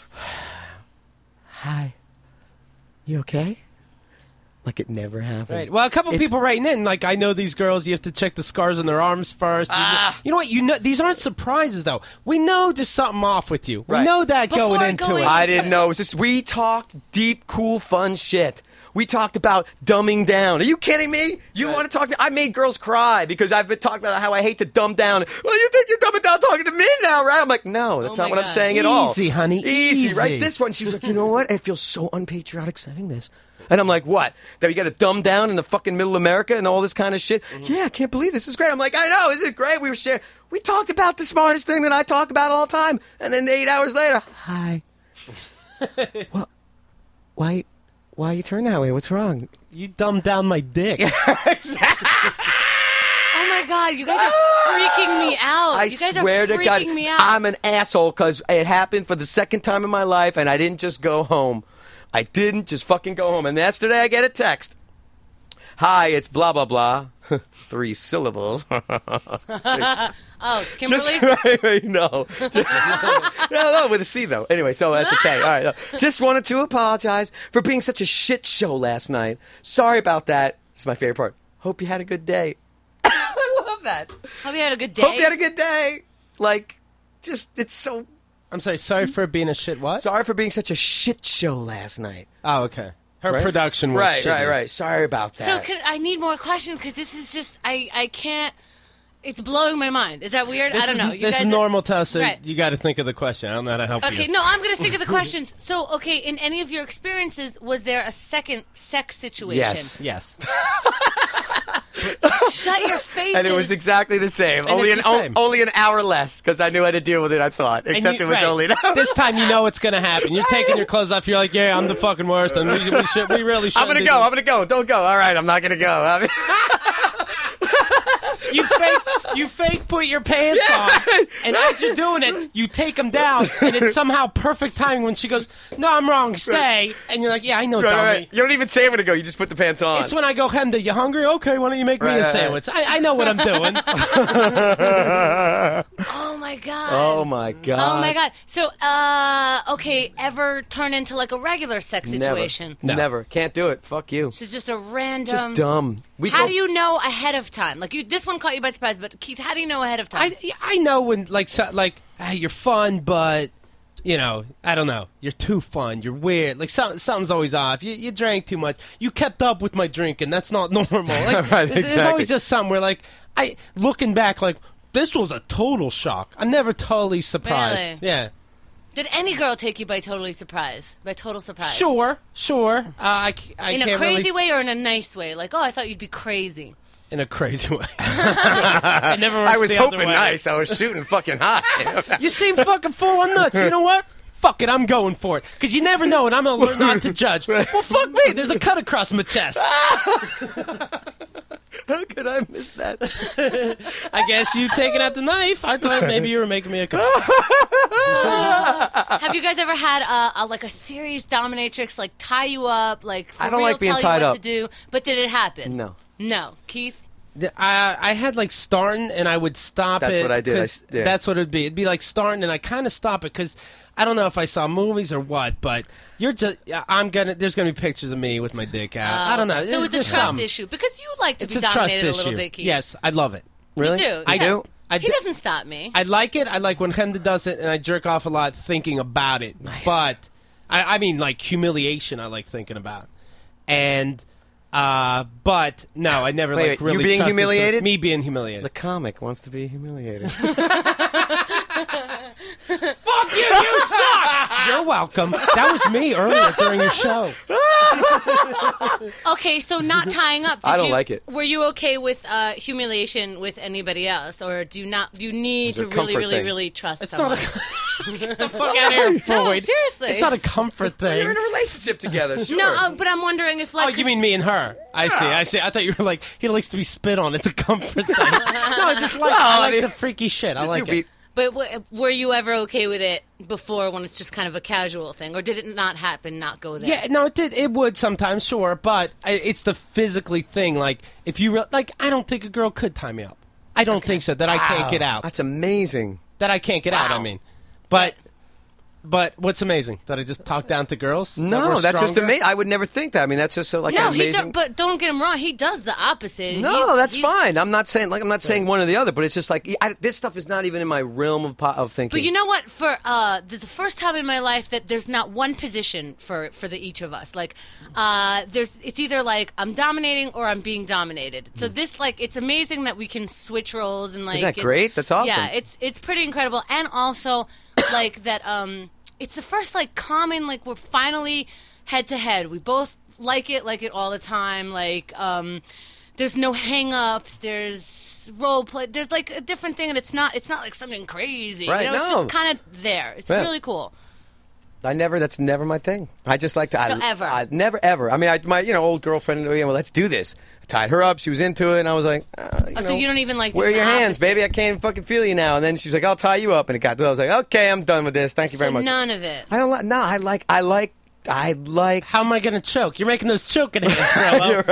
hi. You okay? Like it never happened. Right. Well, a couple it's, people writing in, like, I know these girls, you have to check the scars on their arms first. Ah. You, know, you know what? You know, these aren't surprises, though. We know there's something off with you. Right. We know that Before going into going it. I didn't know. It was just, we talked deep, cool, fun shit. We talked about dumbing down. Are you kidding me? You right. want to talk to me? I made girls cry because I've been talking about how I hate to dumb down. Well, you think you're dumbing down talking to me now, right? I'm like, no, that's oh not what God. I'm saying at all. Easy, honey. Easy, Easy, right? This one, she was like, you know what? It feels so unpatriotic saying this. And I'm like, what? That you got to dumb down in the fucking middle of America and all this kind of shit? Mm-hmm. Yeah, I can't believe this is great. I'm like, I know, isn't it great? We were sharing. We talked about the smartest thing that I talk about all the time. And then eight hours later, hi. Well, why, why you turn that way? What's wrong? You dumbed down my dick. Exactly. Oh my God, you guys are freaking me out. I you guys swear are to God, freaking me out. I'm an asshole because it happened for the second time in my life and I didn't just go home. I didn't just fucking go home. And yesterday I get a text. Hi, it's blah, blah, blah. Three syllables. Oh, Kimberly? Just, right, right, no. Just, no, no, with a C, though. Anyway, so that's okay. All right. Just wanted to apologize for being such a shit show last night. Sorry about that. This is my favorite part. Hope you had a good day. I love that. Hope you had a good day. Hope you had a good day. Like, just, it's so... I'm sorry, sorry for being a shit what? Sorry for being such a shit show last night. Oh, okay. Her right? production was Right, shitty. right, right. Sorry about that. So can, I need more questions because this is just, I, I can't, it's blowing my mind. Is that weird? This I don't is, know. You this guys is are, normal to us, so right. you got to think of the question. I don't know how to help okay, you. no, I'm going to think of the questions. So, okay, in any of your experiences, was there a second sex situation? Yes. Yes. Shut your face. And it was exactly the same. And only an it's the same. O- only an hour less because I knew how to deal with it. I thought, except you, it was right. only an hour. This time you know what's going to happen. You're taking your clothes off. You're like, yeah, I'm the fucking worst, and we, we should, we really should. I'm gonna go. I'm gonna go. Don't go. All right, I'm not gonna go. I mean, You fake, you fake put your pants Yeah. on, and as you're doing it, you take them down, and it's somehow perfect timing when she goes, no, I'm wrong, stay. And you're like, yeah, I know, right, dummy. right. You don't even say I'm gonna go. You just put the pants on. It's when I go, Hemda, you hungry? Okay, why don't you make Right, me a right, sandwich? I, I know what I'm doing. Oh my God. Oh my God. Oh my God. So, uh, okay, ever turn into like a regular sex situation? Never. No. Never. Can't do it. Fuck you. This is just a random. Just dumb. We How go- do you know ahead of time? Like you, this one caught you by surprise, but Keith, how do you know ahead of time? I, I know when, like, so, like hey, you're fun, but, you know, I don't know. You're too fun. You're weird. Like, some, something's always off. You, you drank too much. You kept up with my drinking. That's not normal. Like, Right, there's, there's exactly. always just something where, like, I, looking back, like, this was a total shock. I'm never totally surprised. Really? Yeah. Did any girl take you by totally surprise? By total surprise? Sure, sure. Uh, I, c- I In can't a crazy really... way or in a nice way? Like, oh, I thought you'd be crazy. In a crazy way. It never works I was the other hoping way. nice. I was shooting fucking high. You seem fucking full of nuts. You know what? Fuck it, I'm going for it. Because you never know, and I'm going to learn not to judge. Well, fuck me. There's a cut across my chest. How could I miss that? I guess you taking out the knife. I thought maybe you were making me a cut. Have you guys ever had a, a like a serious dominatrix like tie you up, like for I don't real like being tell tied you what up. to do? But did it happen? No. No. Keith? I, I had like starting, and I would stop That's it. what I did. I 'cause s- yeah. That's what it'd be. It'd be like starting, and I kind of stop it because I don't know if I saw movies or what. But you're just, I'm gonna. There's gonna be pictures of me with my dick out. Oh, I don't know. okay. So There's it's a just trust some- issue because you like to It's be a trust dominated a issue. little bit, Keith. Yes, I love it. Really? You do. I yeah. do? I he d- doesn't stop me. I like it. I like when Hemda does it, and I jerk off a lot thinking about it. Nice. But I, I mean, like humiliation, I like thinking about. And, uh, but no, I never Wait, like wait, really. you being trusted some- humiliated? me being humiliated. The comic wants to be humiliated. Fuck you! You suck. You're welcome. That was me earlier during your show. Okay, so not tying up. Did I don't you, like it. Were you okay with uh, humiliation with anybody else, or do you not? Do you need It's a to really, comfort really, thing. really trust It's someone? not a. Get the fuck out of here, No, Floyd. seriously. It's not a comfort thing. You're in a relationship together, sure. No, uh, but I'm wondering if like. Oh, you mean me and her? I see. I see. I thought you were like he likes to be spit on. It's a comfort thing. No, I just like Well, I I like mean, the freaky shit. I like you it. be- But w- were you ever okay with it before when it's just kind of a casual thing? Or did it not happen, not go there? Yeah, no, it did. It would sometimes, sure, but I- it's the physically thing. Like, if you re- like, I don't think a girl could tie me up. I don't think so. That I can't get out. That's amazing. That I can't get out. Wow. I mean, but but what's amazing? That I just talk down to girls? That No, we're that's just stronger? amazing. I would never think that. I mean, that's just so like No, an he amazing. do- but don't get him wrong. He does the opposite. No, He's- that's he's- fine. I'm not saying like I'm not saying one or the other, but it's just like I, this stuff is not even in my realm of po- of thinking. But you know what? For uh, this is the first time in my life that there's not one position for for the each of us. Like, uh, there's it's either like I'm dominating or I'm being dominated. So this like it's amazing that we can switch roles and like. Isn't that it's- great? That's awesome. Yeah, it's it's pretty incredible, and also like that. Um, it's the first like common like we're finally head to head. We both like it, like it all the time. Like, um, there's no hang-ups. There's role play. There's like a different thing, and it's not. It's not like something crazy. Right, You know, it's no. just kind of there. It's Yeah. really cool. I never. That's never my thing. I just like to. So I, ever. I, never ever. I mean, I, my you know old girlfriend. You know, well, let's do this. I tied her up. She was into it, and I was like, uh, you Oh, so know, you don't even like where are doing your the hands, opposite. baby? I can't even fucking feel you now. And then she was like, I'll tie you up, and it got to. I was like, okay, I'm done with this. Thank you So very much. none of it. I don't like. No, I like. I like. I like. How am I going to choke? You're making those choking hands, Frello. You're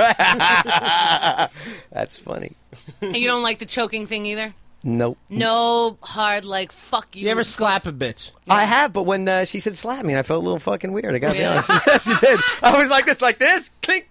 right. That's funny. And you don't like the choking thing either. Nope. No hard like fuck you. You ever slap a bitch? I have, but when uh, she said slap me, I felt a little fucking weird. I got to be honest. Yes, she did. I was like this, like this, clink,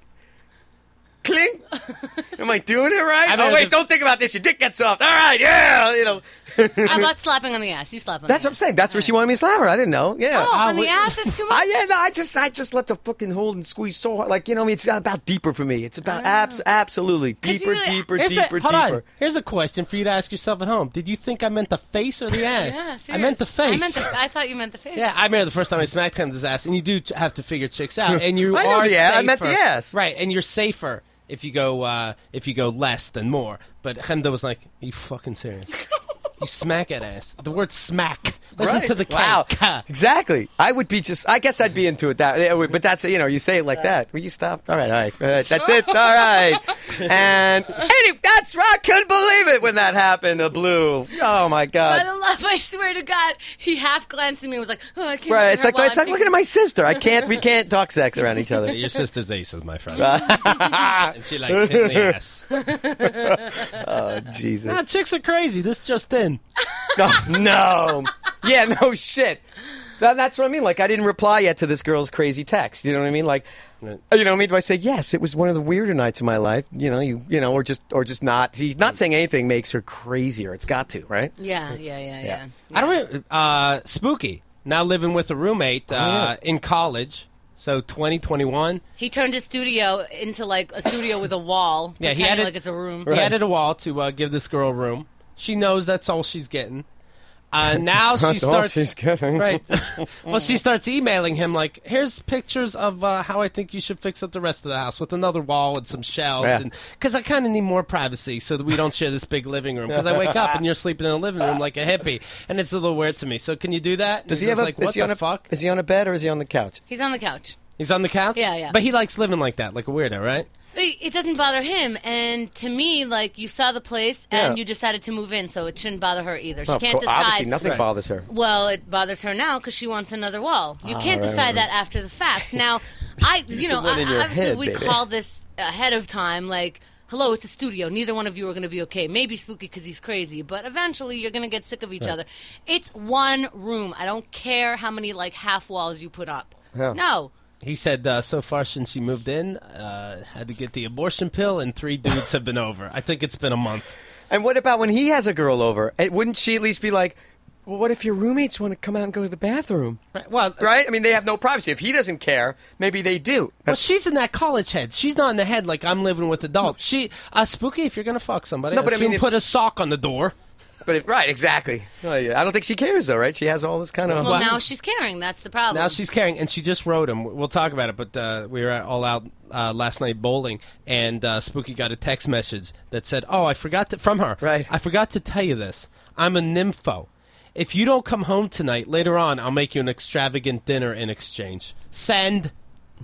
clink. Am I doing it right? I mean, oh wait, if- don't think about this. Your dick gets soft. All right, yeah, you know. How about slapping on the ass? You slap on That's the what I'm ass. saying. That's where she wanted me to slap her. I didn't know. Yeah. Oh, on we- the ass is too much. I, yeah, no, I just, I just let the fucking hold and squeeze so hard. Like, you know, what I mean, it's not about deeper for me. It's about abs- absolutely deeper, you- deeper, Here's deeper, a, hold deeper. on. Here's a question for you to ask yourself at home. Did you think I meant the face or the ass? Yeah, I meant the serious. face. I meant the, I thought you meant the face. Yeah, I remember the first time I smacked him his ass, and you do have to figure chicks out, and you I know are the ass. safer. I meant the ass. right? And you're safer if you go uh, if you go less than more. But Chemda was like, "Are you fucking serious? You smack that ass." The word "smack." Listen Right. to the wow. K. Exactly. I would be just. I guess I'd be into it that. yeah, But that's you know you say it like that. Will you stop? All right, all right. all right, That's it. All right. And hey, that's right. I couldn't believe it when that happened. The blue. Oh my By god. the love, I swear to God, he half glanced at me and was like, "Oh, I can't." Right. look It's at her like while it's like I'm looking at my sister. I can't. We can't talk sex around each other. Your sister's aces, my friend, and she likes hitting the ass. Oh Jesus. Nah, chicks are crazy. This just in. Oh, no. Yeah, no shit. That, that's what I mean. Like, I didn't reply yet to this girl's crazy text. You know what I mean? Like, you know what I mean? Do I say yes? It was one of the weirder nights of my life. You know, you you know, or just or just not. He's not saying anything makes her crazier. It's got to, right? Yeah, yeah, yeah, yeah. I don't. Uh, spooky. Now living with a roommate uh, in college. So twenty twenty-one. He turned his studio into like a studio with a wall. Yeah, he pretending added- like it's a room. He added a wall to uh, give this girl a room. She knows that's all she's getting. Uh, now she That's all starts. she's getting. Right. Well, she starts emailing him like, "Here's pictures of uh, how I think you should fix up the rest of the house with another wall and some shelves, Yeah. and because I kind of need more privacy so that we don't share this big living room. Because I wake up and you're sleeping in the living room like a hippie, and it's a little weird to me. So can you do that?" Does He's he have just a? like, is what he on the a fuck? Is he on a bed or is he on the couch? He's on the couch. He's on the couch. Yeah, yeah. But he likes living like that, like a weirdo, right? It it doesn't bother him, and to me, like you saw the place and Yeah. you decided to move in, so it shouldn't bother her either. She Well, of can't course- Obviously, decide. nothing Right. bothers her. Well, it bothers her now because she wants another wall. You Oh, can't right, decide right, that after the fact. Now, I, you know, one in I, your obviously head, we baby. called this ahead of time, like. Hello, it's a studio. Neither one of you are going to be okay. Maybe Spooky because he's crazy, but eventually you're going to get sick of each other. It's one room. I don't care how many like half walls you put up. Yeah. No. He said, uh, so far since she moved in, uh, had to get the abortion pill, and three dudes have been over. I think it's been a month. And what about when he has a girl over? Eh, Wouldn't she at least be like, well, what if your roommates want to come out and go to the bathroom? Right. Well, Right? I mean, they have no privacy. If he doesn't care, maybe they do. well, she's in that college head. She's not in the head like I'm living with adults. She, uh, Spooky, if you're going to fuck somebody, No, but I assume mean, if put a s- sock on the door. But if, right, exactly. Oh, yeah. I don't think she cares, though, right? She has all this kind of. Well, now she's caring. That's the problem. Now she's caring, and she just wrote him. We'll talk about it, but uh, we were all out uh, last night bowling, and uh, Spooky got a text message that said, "Oh, I forgot to," from her. Right. I forgot to tell you this. I'm a nympho. If you don't come home tonight, later on, I'll make you an extravagant dinner in exchange. Send.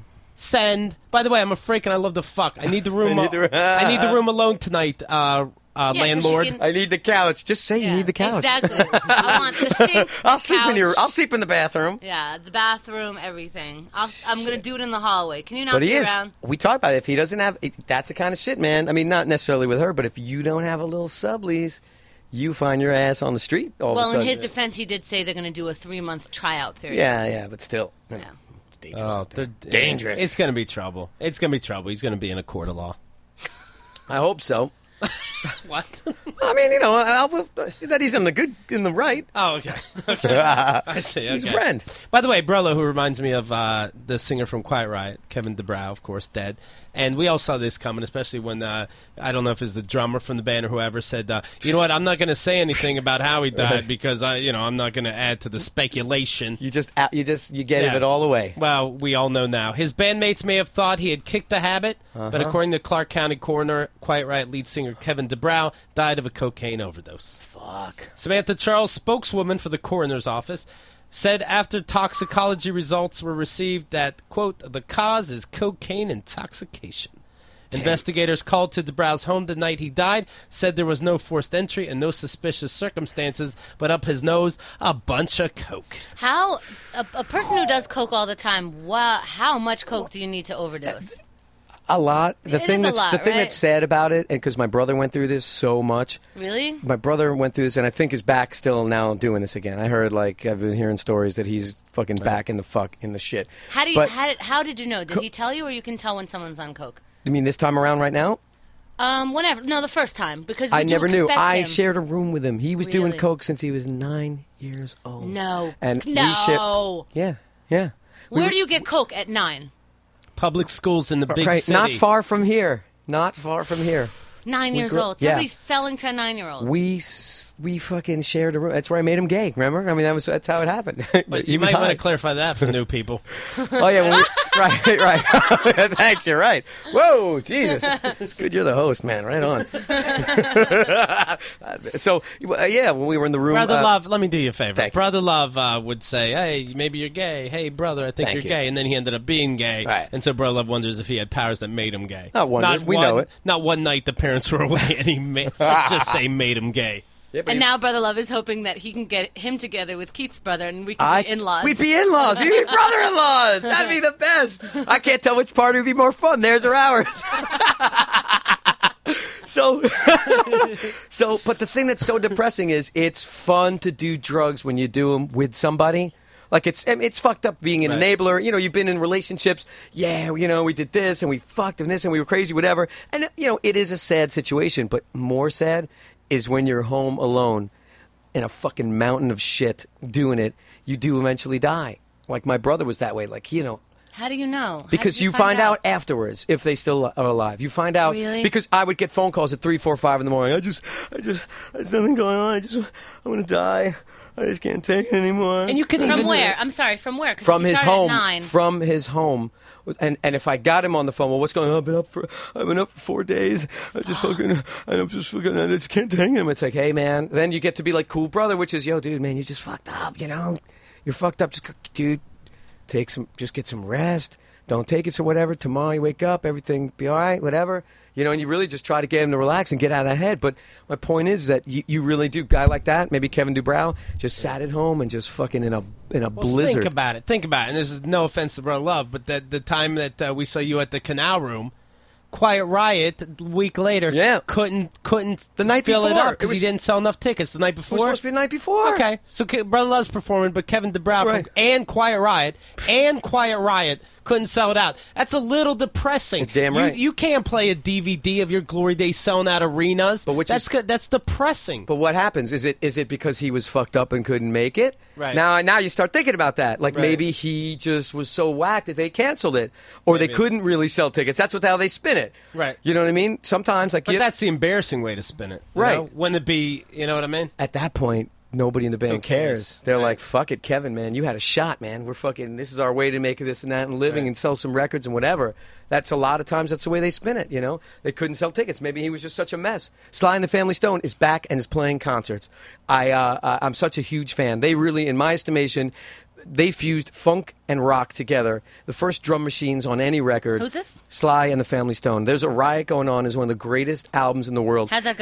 Send. By the way, I'm a freak and I love to fuck. I need the room. I need the- I need the room alone tonight. Uh, uh, Yeah, so she landlord. can- I need the couch. Just say you Yeah, need the couch. Exactly. I want the sink. I'll sleep in couch. your. I'll sleep in the bathroom. Yeah, the bathroom, everything. I'll, I'm gonna do it in the hallway. Can you not But he be is. around? We talked about it. If he doesn't have, it, that's the kind of shit, man. I mean, not necessarily with her, but if you don't have a little sublease, you find your ass on the street all Well, of a in sudden. his defense, he did say they're gonna do a three month tryout period. Yeah, yeah, but still. you know, Yeah. it's dangerous. Oh, out there. they're dangerous. It's going to be trouble. It's going to be trouble. He's going to be in a court of law. I hope so. What? I mean, you know, I, I, that he's in the good, in the right. Oh, okay. okay. I see. Okay. He's a friend. By the way, Brello, who reminds me of uh, the singer from Quiet Riot, Kevin DeBrow, of course, dead. And we all saw this coming, especially when, uh, I don't know if it's the drummer from the band or whoever said, uh, you know what, I'm not going to say anything about how he died because, I, you know, I'm not going to add to the speculation. You just, you just, you get Yeah. it all the way. Well, we all know now. His bandmates may have thought he had kicked the habit, Uh-huh. but according to Clark County coroner, Quiet Riot lead singer Kevin DeBrow died of a cocaine overdose. Fuck. Samantha Charles, spokeswoman for the coroner's office, said after toxicology results were received that, quote, the cause is cocaine intoxication. Investigators called to DeBrow's home the night he died, said there was no forced entry and no suspicious circumstances, but up his nose, a bunch of coke. How a, a person who does coke all the time? Wow, how much coke do you need to overdose? A lot. The It thing is a that's lot, the thing right? that's sad about it, and because my brother went through this so much. Really? My brother went through this, and I think is back still now doing this again. I heard like I've been hearing stories that he's fucking back in the fuck in the shit. How do you? But- how did? How did you know? Did he tell you, or you can tell when someone's on coke? You mean this time around right now? Um, whenever. No, the first time because I would you never knew. expect I him? shared a room with him. He was doing Really? coke since he was nine years old. No. And we no. shared- Yeah, yeah. We Where were- do you get coke at nine? Public schools in the big right, city. not far from here. Not far from here. Nine We years grew- old. yeah. Somebody's selling to a nine-year-old. We s- we fucking shared a room. That's where I made him gay. Remember? I mean, that was that's how it happened. But He you was might want high. to clarify that for new people. Oh yeah, when we, right, right. Thanks, you're right. Whoa, Jesus, it's good you're the host, man. Right on. So uh, yeah, when we were in the room, Brother uh, Love, let me do you a favor. thank you. Brother Love uh, would say, hey, maybe you're gay. Hey, brother, I think Thank you're you. gay. And then he ended up being gay. Right. And so Brother Love wonders if he had powers that made him gay. Not wonders, we one, know it. Not one night the parents were away and he made, let's just say made him gay. yeah, but And he- now Brother Love is hoping that he can get him together with Keith's brother, and we can I, be in-laws. We'd be in-laws. We'd be brother-in-laws. That'd be the best. I can't tell which part would be more fun. Theirs or ours. So, so, but the thing that's so depressing is it's fun to do drugs when you do them with somebody. Like it's, I mean, it's fucked up being an Right. enabler. You know, you've been in relationships. Yeah, you know, we did this and we fucked and this and we were crazy, whatever. And you know, it is a sad situation. But more sad is when you're home alone in a fucking mountain of shit doing it. You do eventually die. Like my brother was that way. Like you know. How do you know? How Because did you find out afterwards if they still are alive. You find out Really? because I would get phone calls at three, four, five in the morning. I just, I just, there's nothing going on. I just, I'm gonna die. I just can't take it anymore. And you can From even where? I'm sorry, from where? 'Cause from if you his start at home, nine. from his home, and and if I got him on the phone, well, what's going on? I've been up for, I've been up for four days. I just fucking, and I'm just fucking, I just can't take him. It's like, hey man, then you get to be like cool brother, which is, yo, dude, man, you just fucked up. You know, you're fucked up. Just, dude, take some, just get some rest. Don't take it so whatever. Tomorrow you wake up, everything be all right, whatever. You know, and you really just try to get him to relax and get out of that head. But my point is that you, you really do. Guy like that, maybe Kevin DuBrow, just sat at home and just fucking in a in a Well, blizzard. think about it. Think about it. And this is no offense to Brother Love, but that the time that uh, we saw you at the Canal Room, Quiet Riot, a week later, Yeah. couldn't couldn't The night fill it before. up It because he was- didn't sell enough tickets the night It was before. supposed to be the night before. Okay, so Ke- Brother Love's performing, but Kevin DeBrow Right. from, and Quiet Riot and Quiet Riot couldn't sell it out. That's a little depressing. You're damn You- right. You, can't play a D V D of your Glory Days selling out arenas. But which that's is- good. That's depressing. But what happens? Is it is it because he was fucked up and couldn't make it? Right. Now now you start thinking about that. Like Right. maybe he just was so whacked that they canceled it, or Maybe. they couldn't really sell tickets. That's what how they spin it. Right. You know what I mean? Sometimes like But you, that's the embarrassing way to spin it. you Right. know? Wouldn't it be, you know what I mean? at that point, nobody in the band Who cares? cares. They're Right. like, "Fuck it, Kevin, man, you had a shot, man. We're fucking. This is our way to make this and that and living Right. and sell some records and whatever." That's a lot of times that's the way they spin it. You know, they couldn't sell tickets. Maybe he was just such a mess. Sly and the Family Stone is back and is playing concerts. I uh, uh, I'm such a huge fan. They really, in my estimation, they fused funk and rock together. The first drum machines on any record. Who's this? Sly and the Family Stone. There's a Riot Going On is one of the greatest albums in the world. How's that go?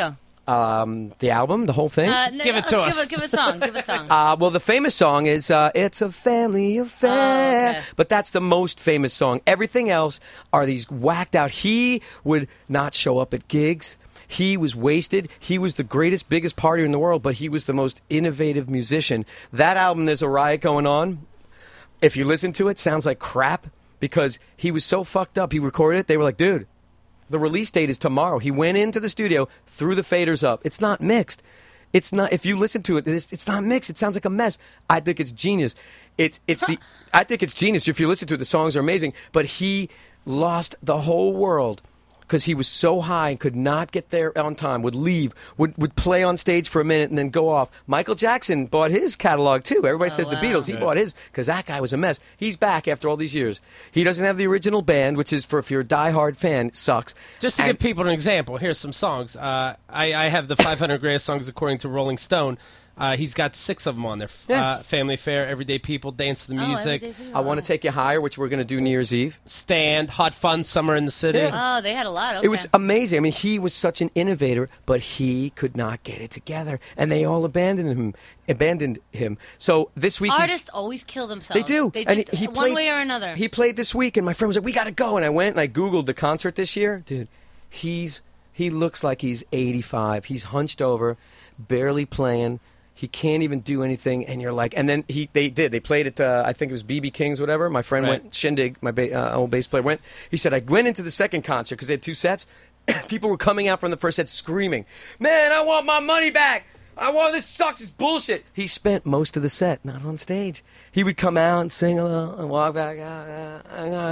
Um, the album, the whole thing. Uh, n- Give it to let's us. Give a, give a song. Give a song. Uh, well, the famous song is uh, It's a Family Affair. Oh, okay. But that's the most famous song. Everything else are these whacked out. He would not show up at gigs. He was wasted. He was the greatest, biggest partier in the world, but he was the most innovative musician. That album, There's a Riot Going On. If you listen to it, sounds like crap because he was so fucked up. He recorded it. They were like, dude, the release date is tomorrow. He went into the studio, threw the faders up. It's not mixed. It's not. If you listen to it, it's, it's not mixed. It sounds like a mess. I think it's genius. It's it's the. I think it's genius. If you listen to it, the songs are amazing. But he lost the whole world because he was so high and could not get there on time. Would leave. Would would play on stage for a minute and then go off. Michael Jackson bought his catalog too. Everybody Oh, says wow. the Beatles. He bought his because that guy was a mess. He's back after all these years. He doesn't have the original band, which is for if you're a diehard fan, sucks. Just to And- give people an example, here's some songs. Uh, I, I have the five hundred greatest songs according to Rolling Stone. Uh, he's got six of them on there. F- Yeah. Uh, Family Affair, Everyday People, Dance to the Oh, Music, Everyday People. I Want to Take You Higher, which we're going to do New Year's Eve. Stand, Hot Fun, Summer in the City. Yeah. Oh, they had a lot. Okay. It was amazing. I mean, he was such an innovator, but he could not get it together, and they all abandoned him. Abandoned him. So this week, he's- Artists always kill themselves. they do. They and just, he one played, way or another. He played this week, and my friend was like, "We got to go." And I went and I googled the concert this year, dude. He's he looks like he's eighty-five. He's hunched over, barely playing. He can't even do anything, and you're like, and then he they did. They played it. Uh, I think it was B B King's, whatever. My friend Right. went. Shindig, my ba- uh, old bass player, went. He said I went into the second concert because they had two sets. People were coming out from the first set screaming, "Man, I want my money back! I want this sucks. It's bullshit." He spent most of the set not on stage. He would come out and sing a little and walk back out.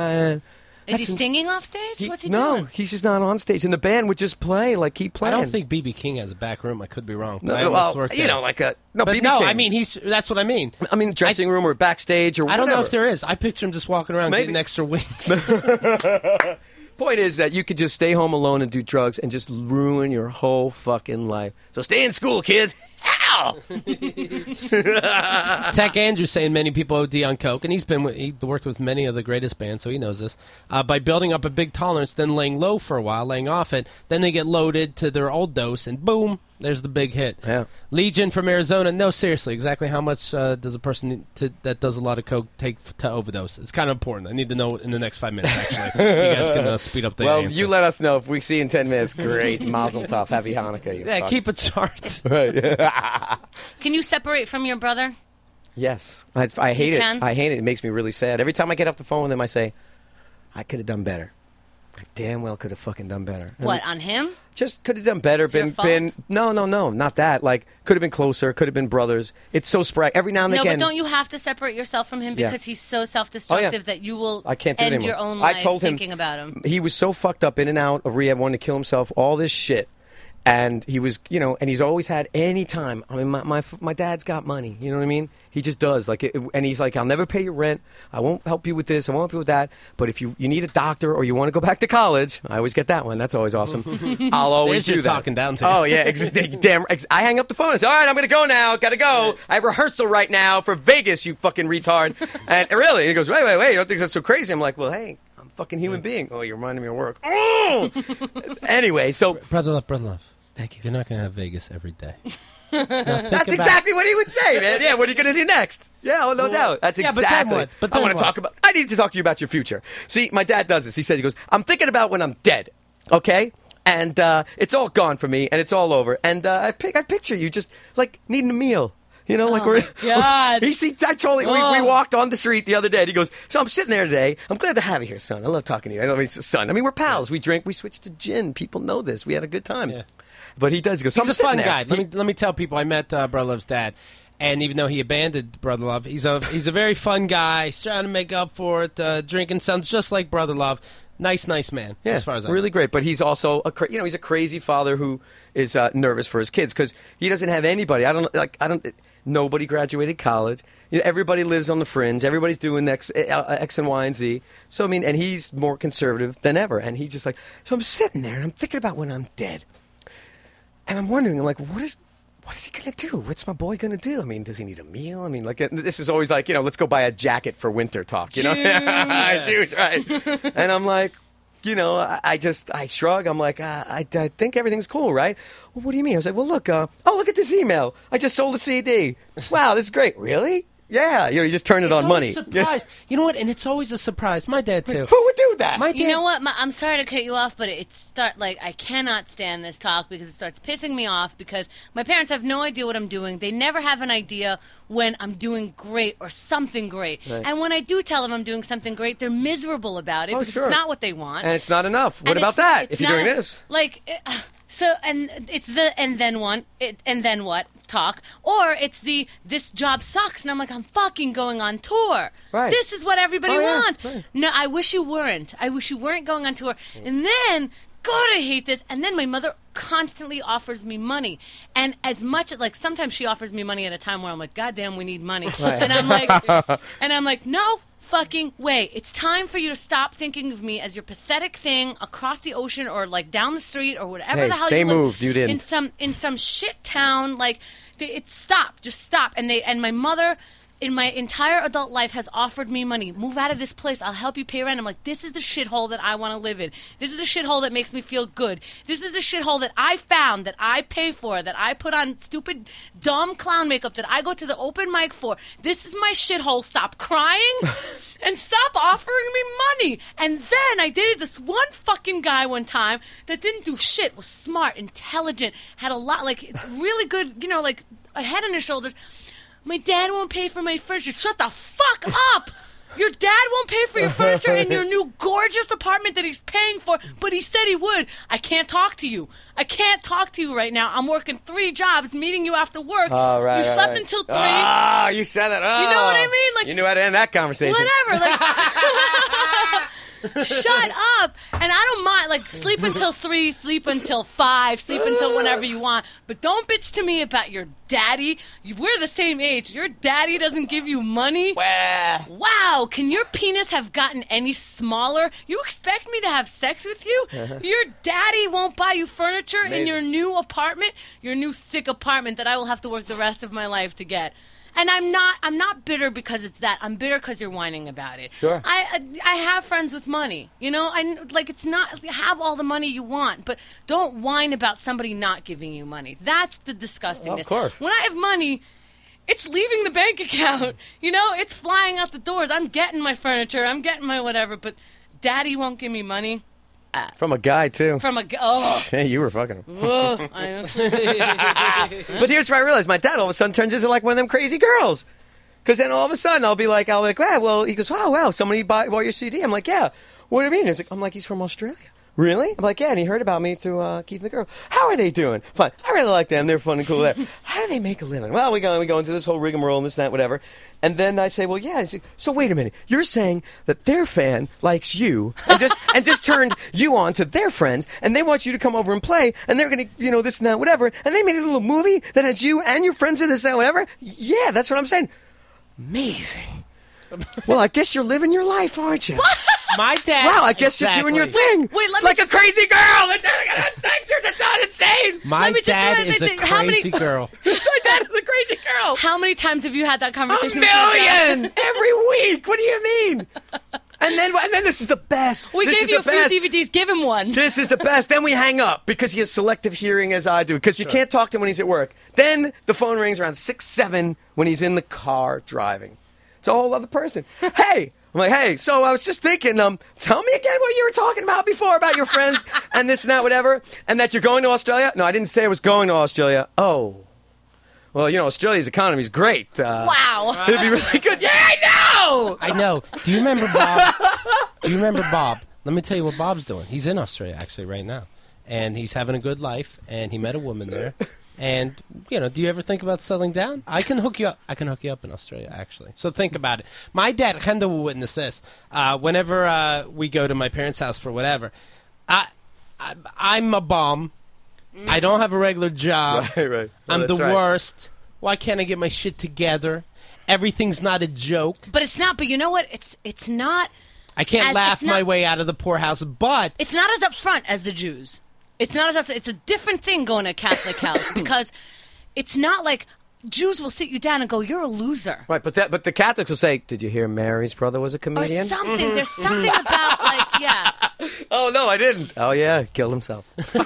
Is That's he an- singing off stage? He- What's he no, doing? he's just not on stage, and the band would just play like keep I playing. don't think B B King has a back room. I could be wrong. No, but I well, almost worked you there. know, like a no. But B B no, I King's. mean he's. That's what I mean. I mean, dressing room or backstage or I don't know whatever. if there is. I picture him just walking around Maybe. getting extra wings. Point is that you could just stay home alone and do drugs and just ruin your whole fucking life. So stay in school, kids. Ow! Tech Andrews saying many people O D on coke, and he's been with, he worked with many of the greatest bands, so he knows this. Uh, by building up a big tolerance, then laying low for a while, laying off it, then they get loaded to their old dose, and boom, there's the big hit. Yeah. Legion from Arizona. No, seriously, exactly how much uh, does a person need to, that does a lot of coke take f- to overdose? It's kind of important. I need to know in the next five minutes. Actually, if you guys can uh, speed up the Well, answer. you let us know if we see you in ten minutes. Great, Mazel Tov, Happy Hanukkah. You yeah, fuck. keep a chart. Can you separate from your brother? Yes, I, I hate You it. can? I hate it. It makes me really sad. Every time I get off the phone with him, I say, "I could have done better. I damn well could have fucking done better." And What, on him? Just could have done better. It's your Been, fault? been. No, no, no, not that. Like, could have been closer. Could have been brothers. It's so sporadic. Every now and No, again. but don't you have to separate yourself from him Yeah. because he's so self-destructive Oh, yeah. that you will I can't do it end anymore. your own I life told him- thinking about him? He was so fucked up, in and out of rehab, wanting to kill himself, all this shit. And he was, you know, and he's always had any time. I mean, my my, my dad's got money. You know what I mean? He just does. Like, it, and he's like, "I'll never pay your rent. I won't help you with this. I won't help you with that. But if you, you need a doctor or you want to go back to college, I always get that one. That's always awesome. I'll always There's do your that." talking down to you. Oh yeah, ex- damn. Ex- I hang up the phone and say, "All right, I'm gonna go now. Gotta go. I have rehearsal right now for Vegas. You fucking retard." And really, he goes, "Wait, wait, wait. You don't think that's so crazy?" I'm like, "Well, hey, I'm a fucking human being." "Oh, you're reminding me of work." Oh! Anyway, so Brother love, brother love. thank you. You're not going to have Vegas every day. That's exactly what he would say, man. Yeah, what are you going to do next? Yeah, oh, no doubt. That's yeah, but exactly. then what? But I then want to what? talk about. I need to talk to you about your future. See, my dad does this. He says, he goes, "I'm thinking about when I'm dead." Okay. And uh, it's all gone for me, and it's all over. And uh, I, pic- I picture you just like needing a meal. You know, like Oh, we're. my God. he see, I totally. We, we Oh. walked on the street the other day. And he goes, "So I'm sitting there today. I'm glad to have you here, son. I love talking to you. I love you, son. I mean, we're pals. We drink. We switched to gin. People know this. We had a good time." Yeah. But he does. He goes, "So He's I'm a sitting fun there." guy. Let He- me let me tell people I met uh, Brother Love's dad, and even though he abandoned Brother Love, he's a he's a very fun guy. He's trying to make up for it. Uh, drinking sounds just like Brother Love. Nice, nice man. Yeah, as far as I really know. great. But he's also a cra- you know he's a crazy father who is uh, nervous for his kids because he doesn't have anybody. I don't like I don't. Nobody graduated college. You know, everybody lives on the fringe. Everybody's doing X, uh, X and Y and Z. So I mean, and he's more conservative than ever. And he's just like, so I'm sitting there and I'm thinking about when I'm dead, and I'm wondering, I'm like, what is. What is he going to do? What's my boy going to do? I mean, does he need a meal? I mean, like, this is always like, you know, let's go buy a jacket for winter talk, you know? Jews. Jews, right. And I'm like, you know, I, I just, I shrug. I'm like, uh, I, I think everything's cool, right? Well, what do you mean? I was like, well, look, uh, oh, look at this email. I just sold a C D. Wow, this is great. Really? Yeah, you know, you just turn it It's on money. always surprise. You know what? And it's always a surprise. My dad too. Who would do that? My dad. You know what? My, I'm sorry to cut you off, but it start like I cannot stand this talk because it starts pissing me off because my parents have no idea what I'm doing. They never have an idea when I'm doing great or something great. Right. And when I do tell them I'm doing something great, they're miserable about it Oh, because sure. it's not what they want. And it's not enough. What And about it's- that? it's If you're doing not- this. Like, uh, so, and it's the, and then one, it, and then what talk, or it's the, this job sucks, and I'm like, I'm fucking going on tour. Right. This is what everybody Oh, yeah, wants. right. No, I wish you weren't. I wish you weren't going on tour. And then, God, I hate this. And then my mother constantly offers me money. And as much, like, sometimes she offers me money at a time where I'm like, God damn, we need money. Right. And I'm like, and I'm like, no fucking way. It's time for you to stop thinking of me as your pathetic thing across the ocean or like down the street or whatever Hey, the hell they you live moved, you didn't. in some in some shit town. Like, they, it's stop, just stop. And they and my mother in my entire adult life has offered me money. Move out of this place. I'll help you pay rent. I'm like, this is the shithole that I want to live in. This is the shithole that makes me feel good. This is the shithole that I found, that I pay for, that I put on stupid, dumb clown makeup, that I go to the open mic for. This is my shithole. Stop crying and stop offering me money. And then I dated this one fucking guy one time that didn't do shit, was smart, intelligent, had a lot, like, really good, you know, like, a head on his shoulders. My dad won't pay for my furniture. Shut the fuck up! Your dad won't pay for your furniture in your new gorgeous apartment that he's paying for, but he said he would. I can't talk to you. I can't talk to you right now. I'm working three jobs, meeting you after work. Oh, right, you right, slept right. until three. Ah, you said that. Oh. You know what I mean? Like, you knew how to end that conversation. Whatever. Like, shut up. And I don't mind. Like, sleep until three, sleep until five, sleep until whenever you want. But don't bitch to me about your daddy. You- We're the same age. Your daddy doesn't give you money. Wah. Wow, can your penis have gotten any smaller? You expect me to have sex with you? Your daddy won't buy you furniture in Amazing. your new apartment, your new sick apartment that I will have to work the rest of my life to get. And I'm not I'm not bitter because it's that. I'm bitter because you're whining about it. Sure. I I have friends with money. You know, I like it's not have all the money you want, but don't whine about somebody not giving you money. That's the disgustingness. Of course. When I have money, it's leaving the bank account. You know, it's flying out the doors. I'm getting my furniture. I'm getting my whatever, but daddy won't give me money. From a guy, too. From a... g- Oh. Hey, you were fucking him. Ugh, I But here's what I realized. My dad all of a sudden turns into like one of them crazy girls. Because then all of a sudden I'll be like, I'll be like, wow, well, he goes, wow, wow, somebody bought, bought your C D. I'm like, yeah. What do you mean? He's like, I'm like, he's from Australia. Really? I'm like, yeah, and he heard about me through uh, Keith and the Girl. How are they doing? Fun. I really like them. They're fun and cool there. How do they make a living? Well, we go, we go into this whole rigmarole and this, that, whatever. And then I say, well, yeah. I say, so wait a minute. You're saying that their fan likes you and just and just turned you on to their friends, and they want you to come over and play, and they're going to, you know, this and that, whatever. And they made a little movie that has you and your friends in this, that, whatever. Yeah, that's what I'm saying. Amazing. Well, I guess you're living your life, aren't you? My dad. Wow, I guess you're doing your Exactly. thing. Wait, let me like just- a crazy girl. That's not sex. It's not insane. My Let me just dad say is a that- that- how many- crazy girl. My dad is a crazy girl. How many times have you had that A conversation with your dad? million every week. What do you mean? And then, and then this is the best. We this gave is you a the few best. D V Ds. Give him one. This is the best. Then we hang up because he has selective hearing as I do. Because you can't talk to him when he's at work. Then the phone rings around six, seven when he's in the car driving. It's a whole other person. Hey, I'm like, hey. So I was just thinking. Um, tell me again what you were talking about before about your friends and this and that, whatever, and that you're going to Australia. No, I didn't say I was going to Australia. Oh, well, you know, Australia's economy is great. Uh, Wow. it'd be really good. Yeah, I know. I know. Do you remember Bob? Do you remember Bob? Let me tell you what Bob's doing. He's in Australia actually right now, and he's having a good life. And he met a woman there. And you know, do you ever think about settling down? I can hook you up. I can hook you up in Australia actually. So think about it. My dad, Kenda, will witness this. Uh, whenever uh, we go to my parents' house for whatever, I, I I'm a bum. I don't have a regular job. Right, right. Well, I'm the that's right. worst. Why can't I get my shit together? Everything's not a joke. But it's not. But you know what? It's it's not. I can't As- laugh it's not- my way out of the poorhouse, but It's not as upfront as the Jews. It's not as it's a different thing going to a Catholic house because it's not like Jews will sit you down and go, "You're a loser." Right, but that, but the Catholics will say, "Did you hear Mary's brother was a Or comedian?" something. There's something about like Yeah. Oh, no, I didn't. Oh, yeah, killed himself.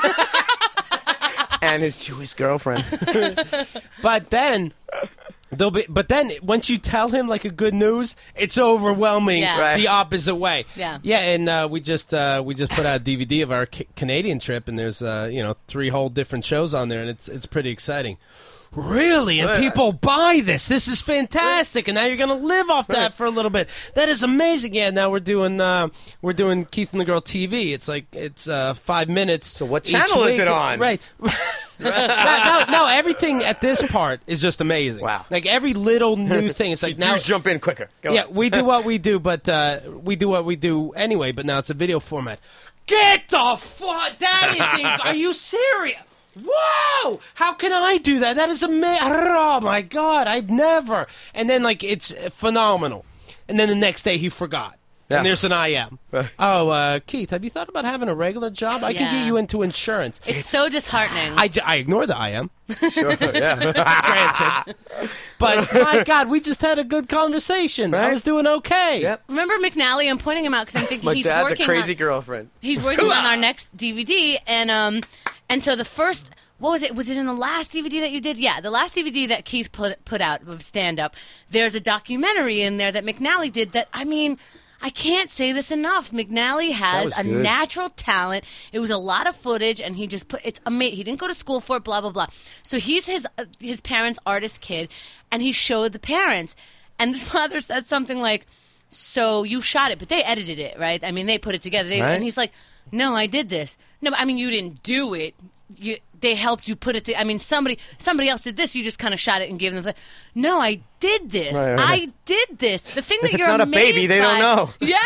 And his Jewish girlfriend. But then... They'll be, but then once you tell him like a good news, it's overwhelming Yeah. Right. the opposite way. Yeah. yeah. And uh, we just uh, we just put out a D V D of our ca- Canadian trip, and there's uh, you know three whole different shows on there, and it's it's pretty exciting. Really, and Right. people buy this. This is fantastic, and now you're gonna live off that for a little bit. That is amazing. Yeah. Now we're doing uh, we're doing Keith and the Girl T V. It's like it's uh, five minutes. So what each channel is week. it on? Right. no, no, no, everything at this part is just amazing. Wow. Like every little new thing. It's like now. Jews jump in quicker. Go Yeah, on. we do what we do, but uh, we do what we do anyway. But now it's a video format. Get the fuck! That is. Inc- are you serious? Whoa! How can I do that? That is amazing. Oh my god! I've never. And then like it's phenomenal. And then the next day he forgot. Yeah. And there's an I M. Right. Oh, uh, Keith, have you thought about having a regular job? I can Yeah. get you into insurance. It's so disheartening. I, j- I ignore the I M. Sure, yeah. Granted. But my God, we just had a good conversation. I Right. was doing okay. Yep. Remember McNally? I'm pointing him out because I'm thinking My he's dad's a working crazy on, girlfriend. he's working on our next D V D, and um, and so the first, what was it? Was it in the last D V D that you did? Yeah, the last D V D that Keith put put out of stand up. There's a documentary in there that McNally did. That I mean. I can't say this enough. McNally has was a good. natural talent. It was a lot of footage, and he just put it's amazing. He didn't go to school for it. Blah blah blah. So he's his uh, his parents' artist kid, and he showed the parents. And this father said something like, "So you shot it, but they edited it, right? I mean, they put it together." They, Right. And he's like, "No, I did this. No, but I mean, you didn't do it. You." They helped you put it to. I mean, somebody somebody else did this. You just kind of shot it and gave them. The, no, I did this. Right, right, right. I did this. The thing If that it's you're not a baby, amazed they don't by- know. Yeah.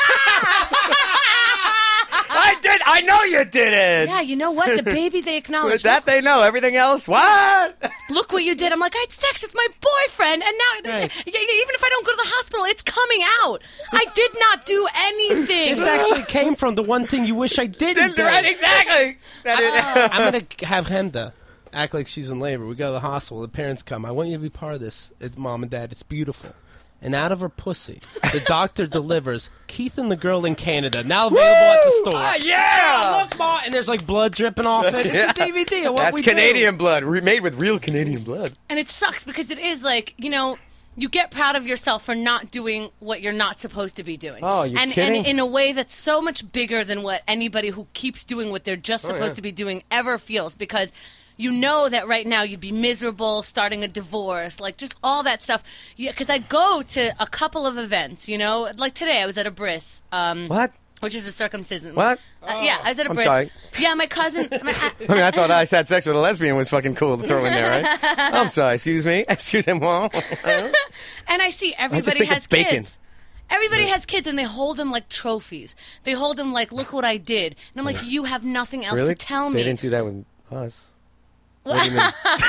I did. I know you did it. Yeah, you know what? The baby they acknowledge. With that, they know. Everything else, what? Look what you did. I'm like, I had sex with my boyfriend, and now, Right. even if I don't go to the hospital, it's coming out. I did not do anything. This actually came from the one thing you wish I didn't do. Right, exactly. That is- I'm going to have Hemda act like she's in labor. We go to the hospital. The parents come. I want you to be part of this, it, Mom and Dad. It's beautiful. And out of her pussy, the doctor delivers Keith and the Girl in Canada, now available at the store. Ah, yeah. Look, Ma, and there's like blood dripping off it. It's Yeah. a D V D of what That's we do. Canadian blood, re- made with real Canadian blood. And it sucks because it is like, you know, you get proud of yourself for not doing what you're not supposed to be doing. Oh, you're and, kidding? And in a way that's so much bigger than what anybody who keeps doing what they're just Oh, supposed yeah. to be doing ever feels, because you know that right now you'd be miserable starting a divorce, like just all that stuff. Yeah, because I go to a couple of events, you know, like today I was at a bris. Um, What? Which is a circumcision. What? Uh, yeah, I was at a I'm bris. sorry. Yeah, my cousin. My, I, I mean, I thought I had sex with a lesbian was fucking cool to throw in there, right? I'm sorry. Excuse me. Excuse me, Mom. And I see everybody think of has bacon. kids. Everybody has kids, and they hold them like trophies. They hold them like, look what I did. And I'm like, you have nothing else Really? to tell me. They didn't do that with us. What do you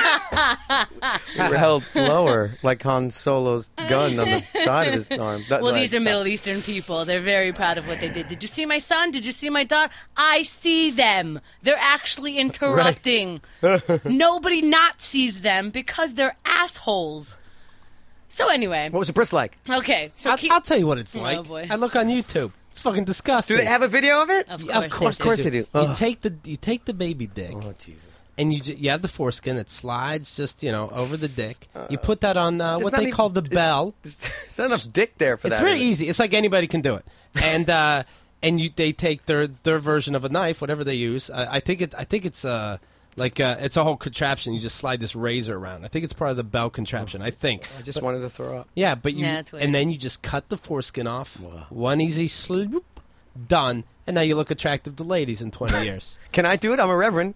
mean? We were held lower, like Han Solo's gun on the side of his arm. That- Well, like, these are Middle Eastern people. They're very proud of what they did. Did you see my son? Did you see my daughter? I see them. They're actually interrupting. Nobody not sees them because they're assholes. So anyway, What was the bris like? okay. So I'll, keep, I'll tell you what it's like. Oh, boy. I look on YouTube. It's fucking disgusting. Do they have a video of it? Of Yeah, course, of course, Of course they they do. do. You Ugh. take the you take the baby dick. Oh, Jesus. And you ju- you have the foreskin. It slides just you know over the dick. You put that on uh, There's what not they even- call the it's- bell. There's, there's not enough dick there for It's that. very is it? easy. It's like anybody can do it. And uh, and you they take their their version of a knife, whatever they use. I, I think it. I think it's uh like uh, it's a whole contraption. You just slide this razor around. I think it's part of the bell contraption. I think. I just wanted to throw up. Yeah, but you Yeah, it's weird. and then you just cut the foreskin off. Wow. One easy sloop, done. And now you look attractive to ladies in twenty years. Can I do it? I'm a reverend.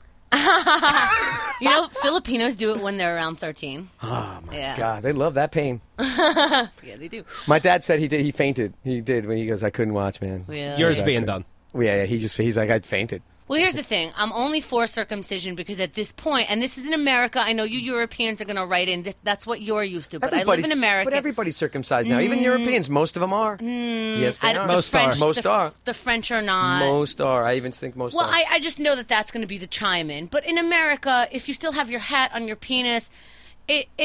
you know, Filipinos do it when they're around thirteen. Oh, my Yeah. God. They love that pain. Yeah, they do. My dad said he did. He fainted. He did when he goes, I couldn't watch, man. Yeah. Yours Yeah, being okay. done. Yeah, yeah, he just, he's like, I fainted. Well, here's the thing. I'm only for circumcision because at this point, and this is in America, I know you Europeans are going to write in, this, that's what you're used to, but I live Everybody's- in America. But everybody's circumcised now. Even Europeans, most of them are. Yes, they I don't- are. the Most French, are. Most the, are. The French are not. Most are. I even think most Well, are. I, I just know that that's going to be the chime in. But in America, if you still have your hat on your penis, it it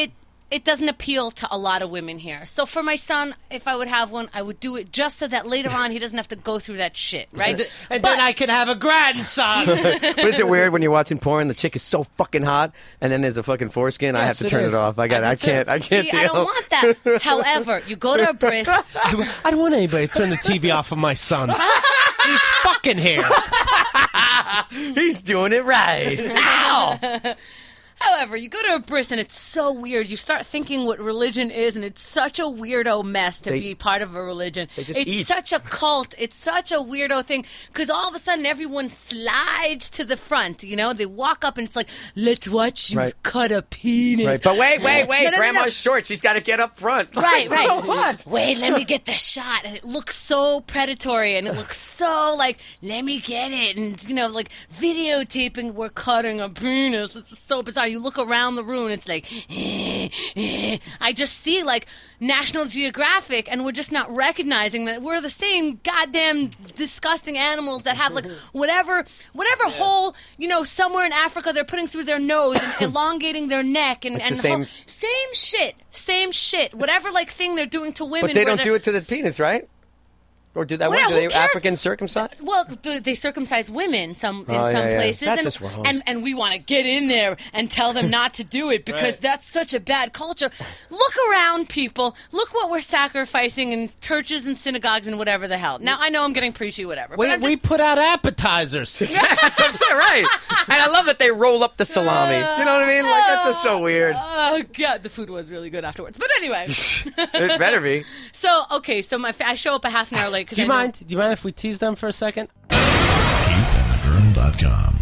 it doesn't appeal to a lot of women here. So for my son, if I would have one, I would do it just so that later on he doesn't have to go through that shit, right? And, and But- then I could have a grandson. But is it weird when you're watching porn, the chick is so fucking hot, and then there's a fucking foreskin? I have Yes, to it turn is. it off. I got. I I, do too. can't. I can't See, deal. I don't want that. However, you go to a bris. I, I don't want anybody to turn the T V off of my son. He's fucking here. He's doing it right. Ow! However, you go to a bris and it's so weird. You start thinking what religion is, and it's such a weirdo mess to They- be part of a religion. they just it's eat. such a cult. It's such a weirdo thing because all of a sudden everyone slides to the front. You know, they walk up and it's like, "Let's watch you Right. cut a penis." Right, but wait, wait, wait. No, no, no, Grandma's no. short. She's got to get up front. Right, right. What? Wait, let me get the shot. And it looks so predatory and it looks so like, let me get it. And, you know, like videotaping, we're cutting a penis. It's so bizarre. You look around the room, it's like, eh, eh. I just see like National Geographic and we're just not recognizing that we're the same goddamn disgusting animals that have like whatever, whatever hole, you know, somewhere in Africa they're putting through their nose and elongating their neck and, It's and the same- whole- same shit, same shit. Whatever like thing they're doing to women. But they where don't they're- do it to the penis, right? Or do that? Well, What, do who they cares? African circumcised? Well, th- they circumcise women some in Oh, yeah, some yeah. places, That's and, just wrong. and and we want to get in there and tell them not to do it because Right. that's such a bad culture. Look around, people. Look what we're sacrificing in churches and synagogues and whatever the hell. Now I know I'm getting preachy, whatever. We, but I'm we just, put out appetizers. That's what I'm saying, right? And I love that they roll up the salami. You know what I mean? Like that's just so weird. oh god, the food was really good afterwards. But anyway, It better be. so okay, so my fa- I show up a half an hour late. 'cause Do you I know- mind? Do you mind if we tease them for a second? keith and the girl dot com.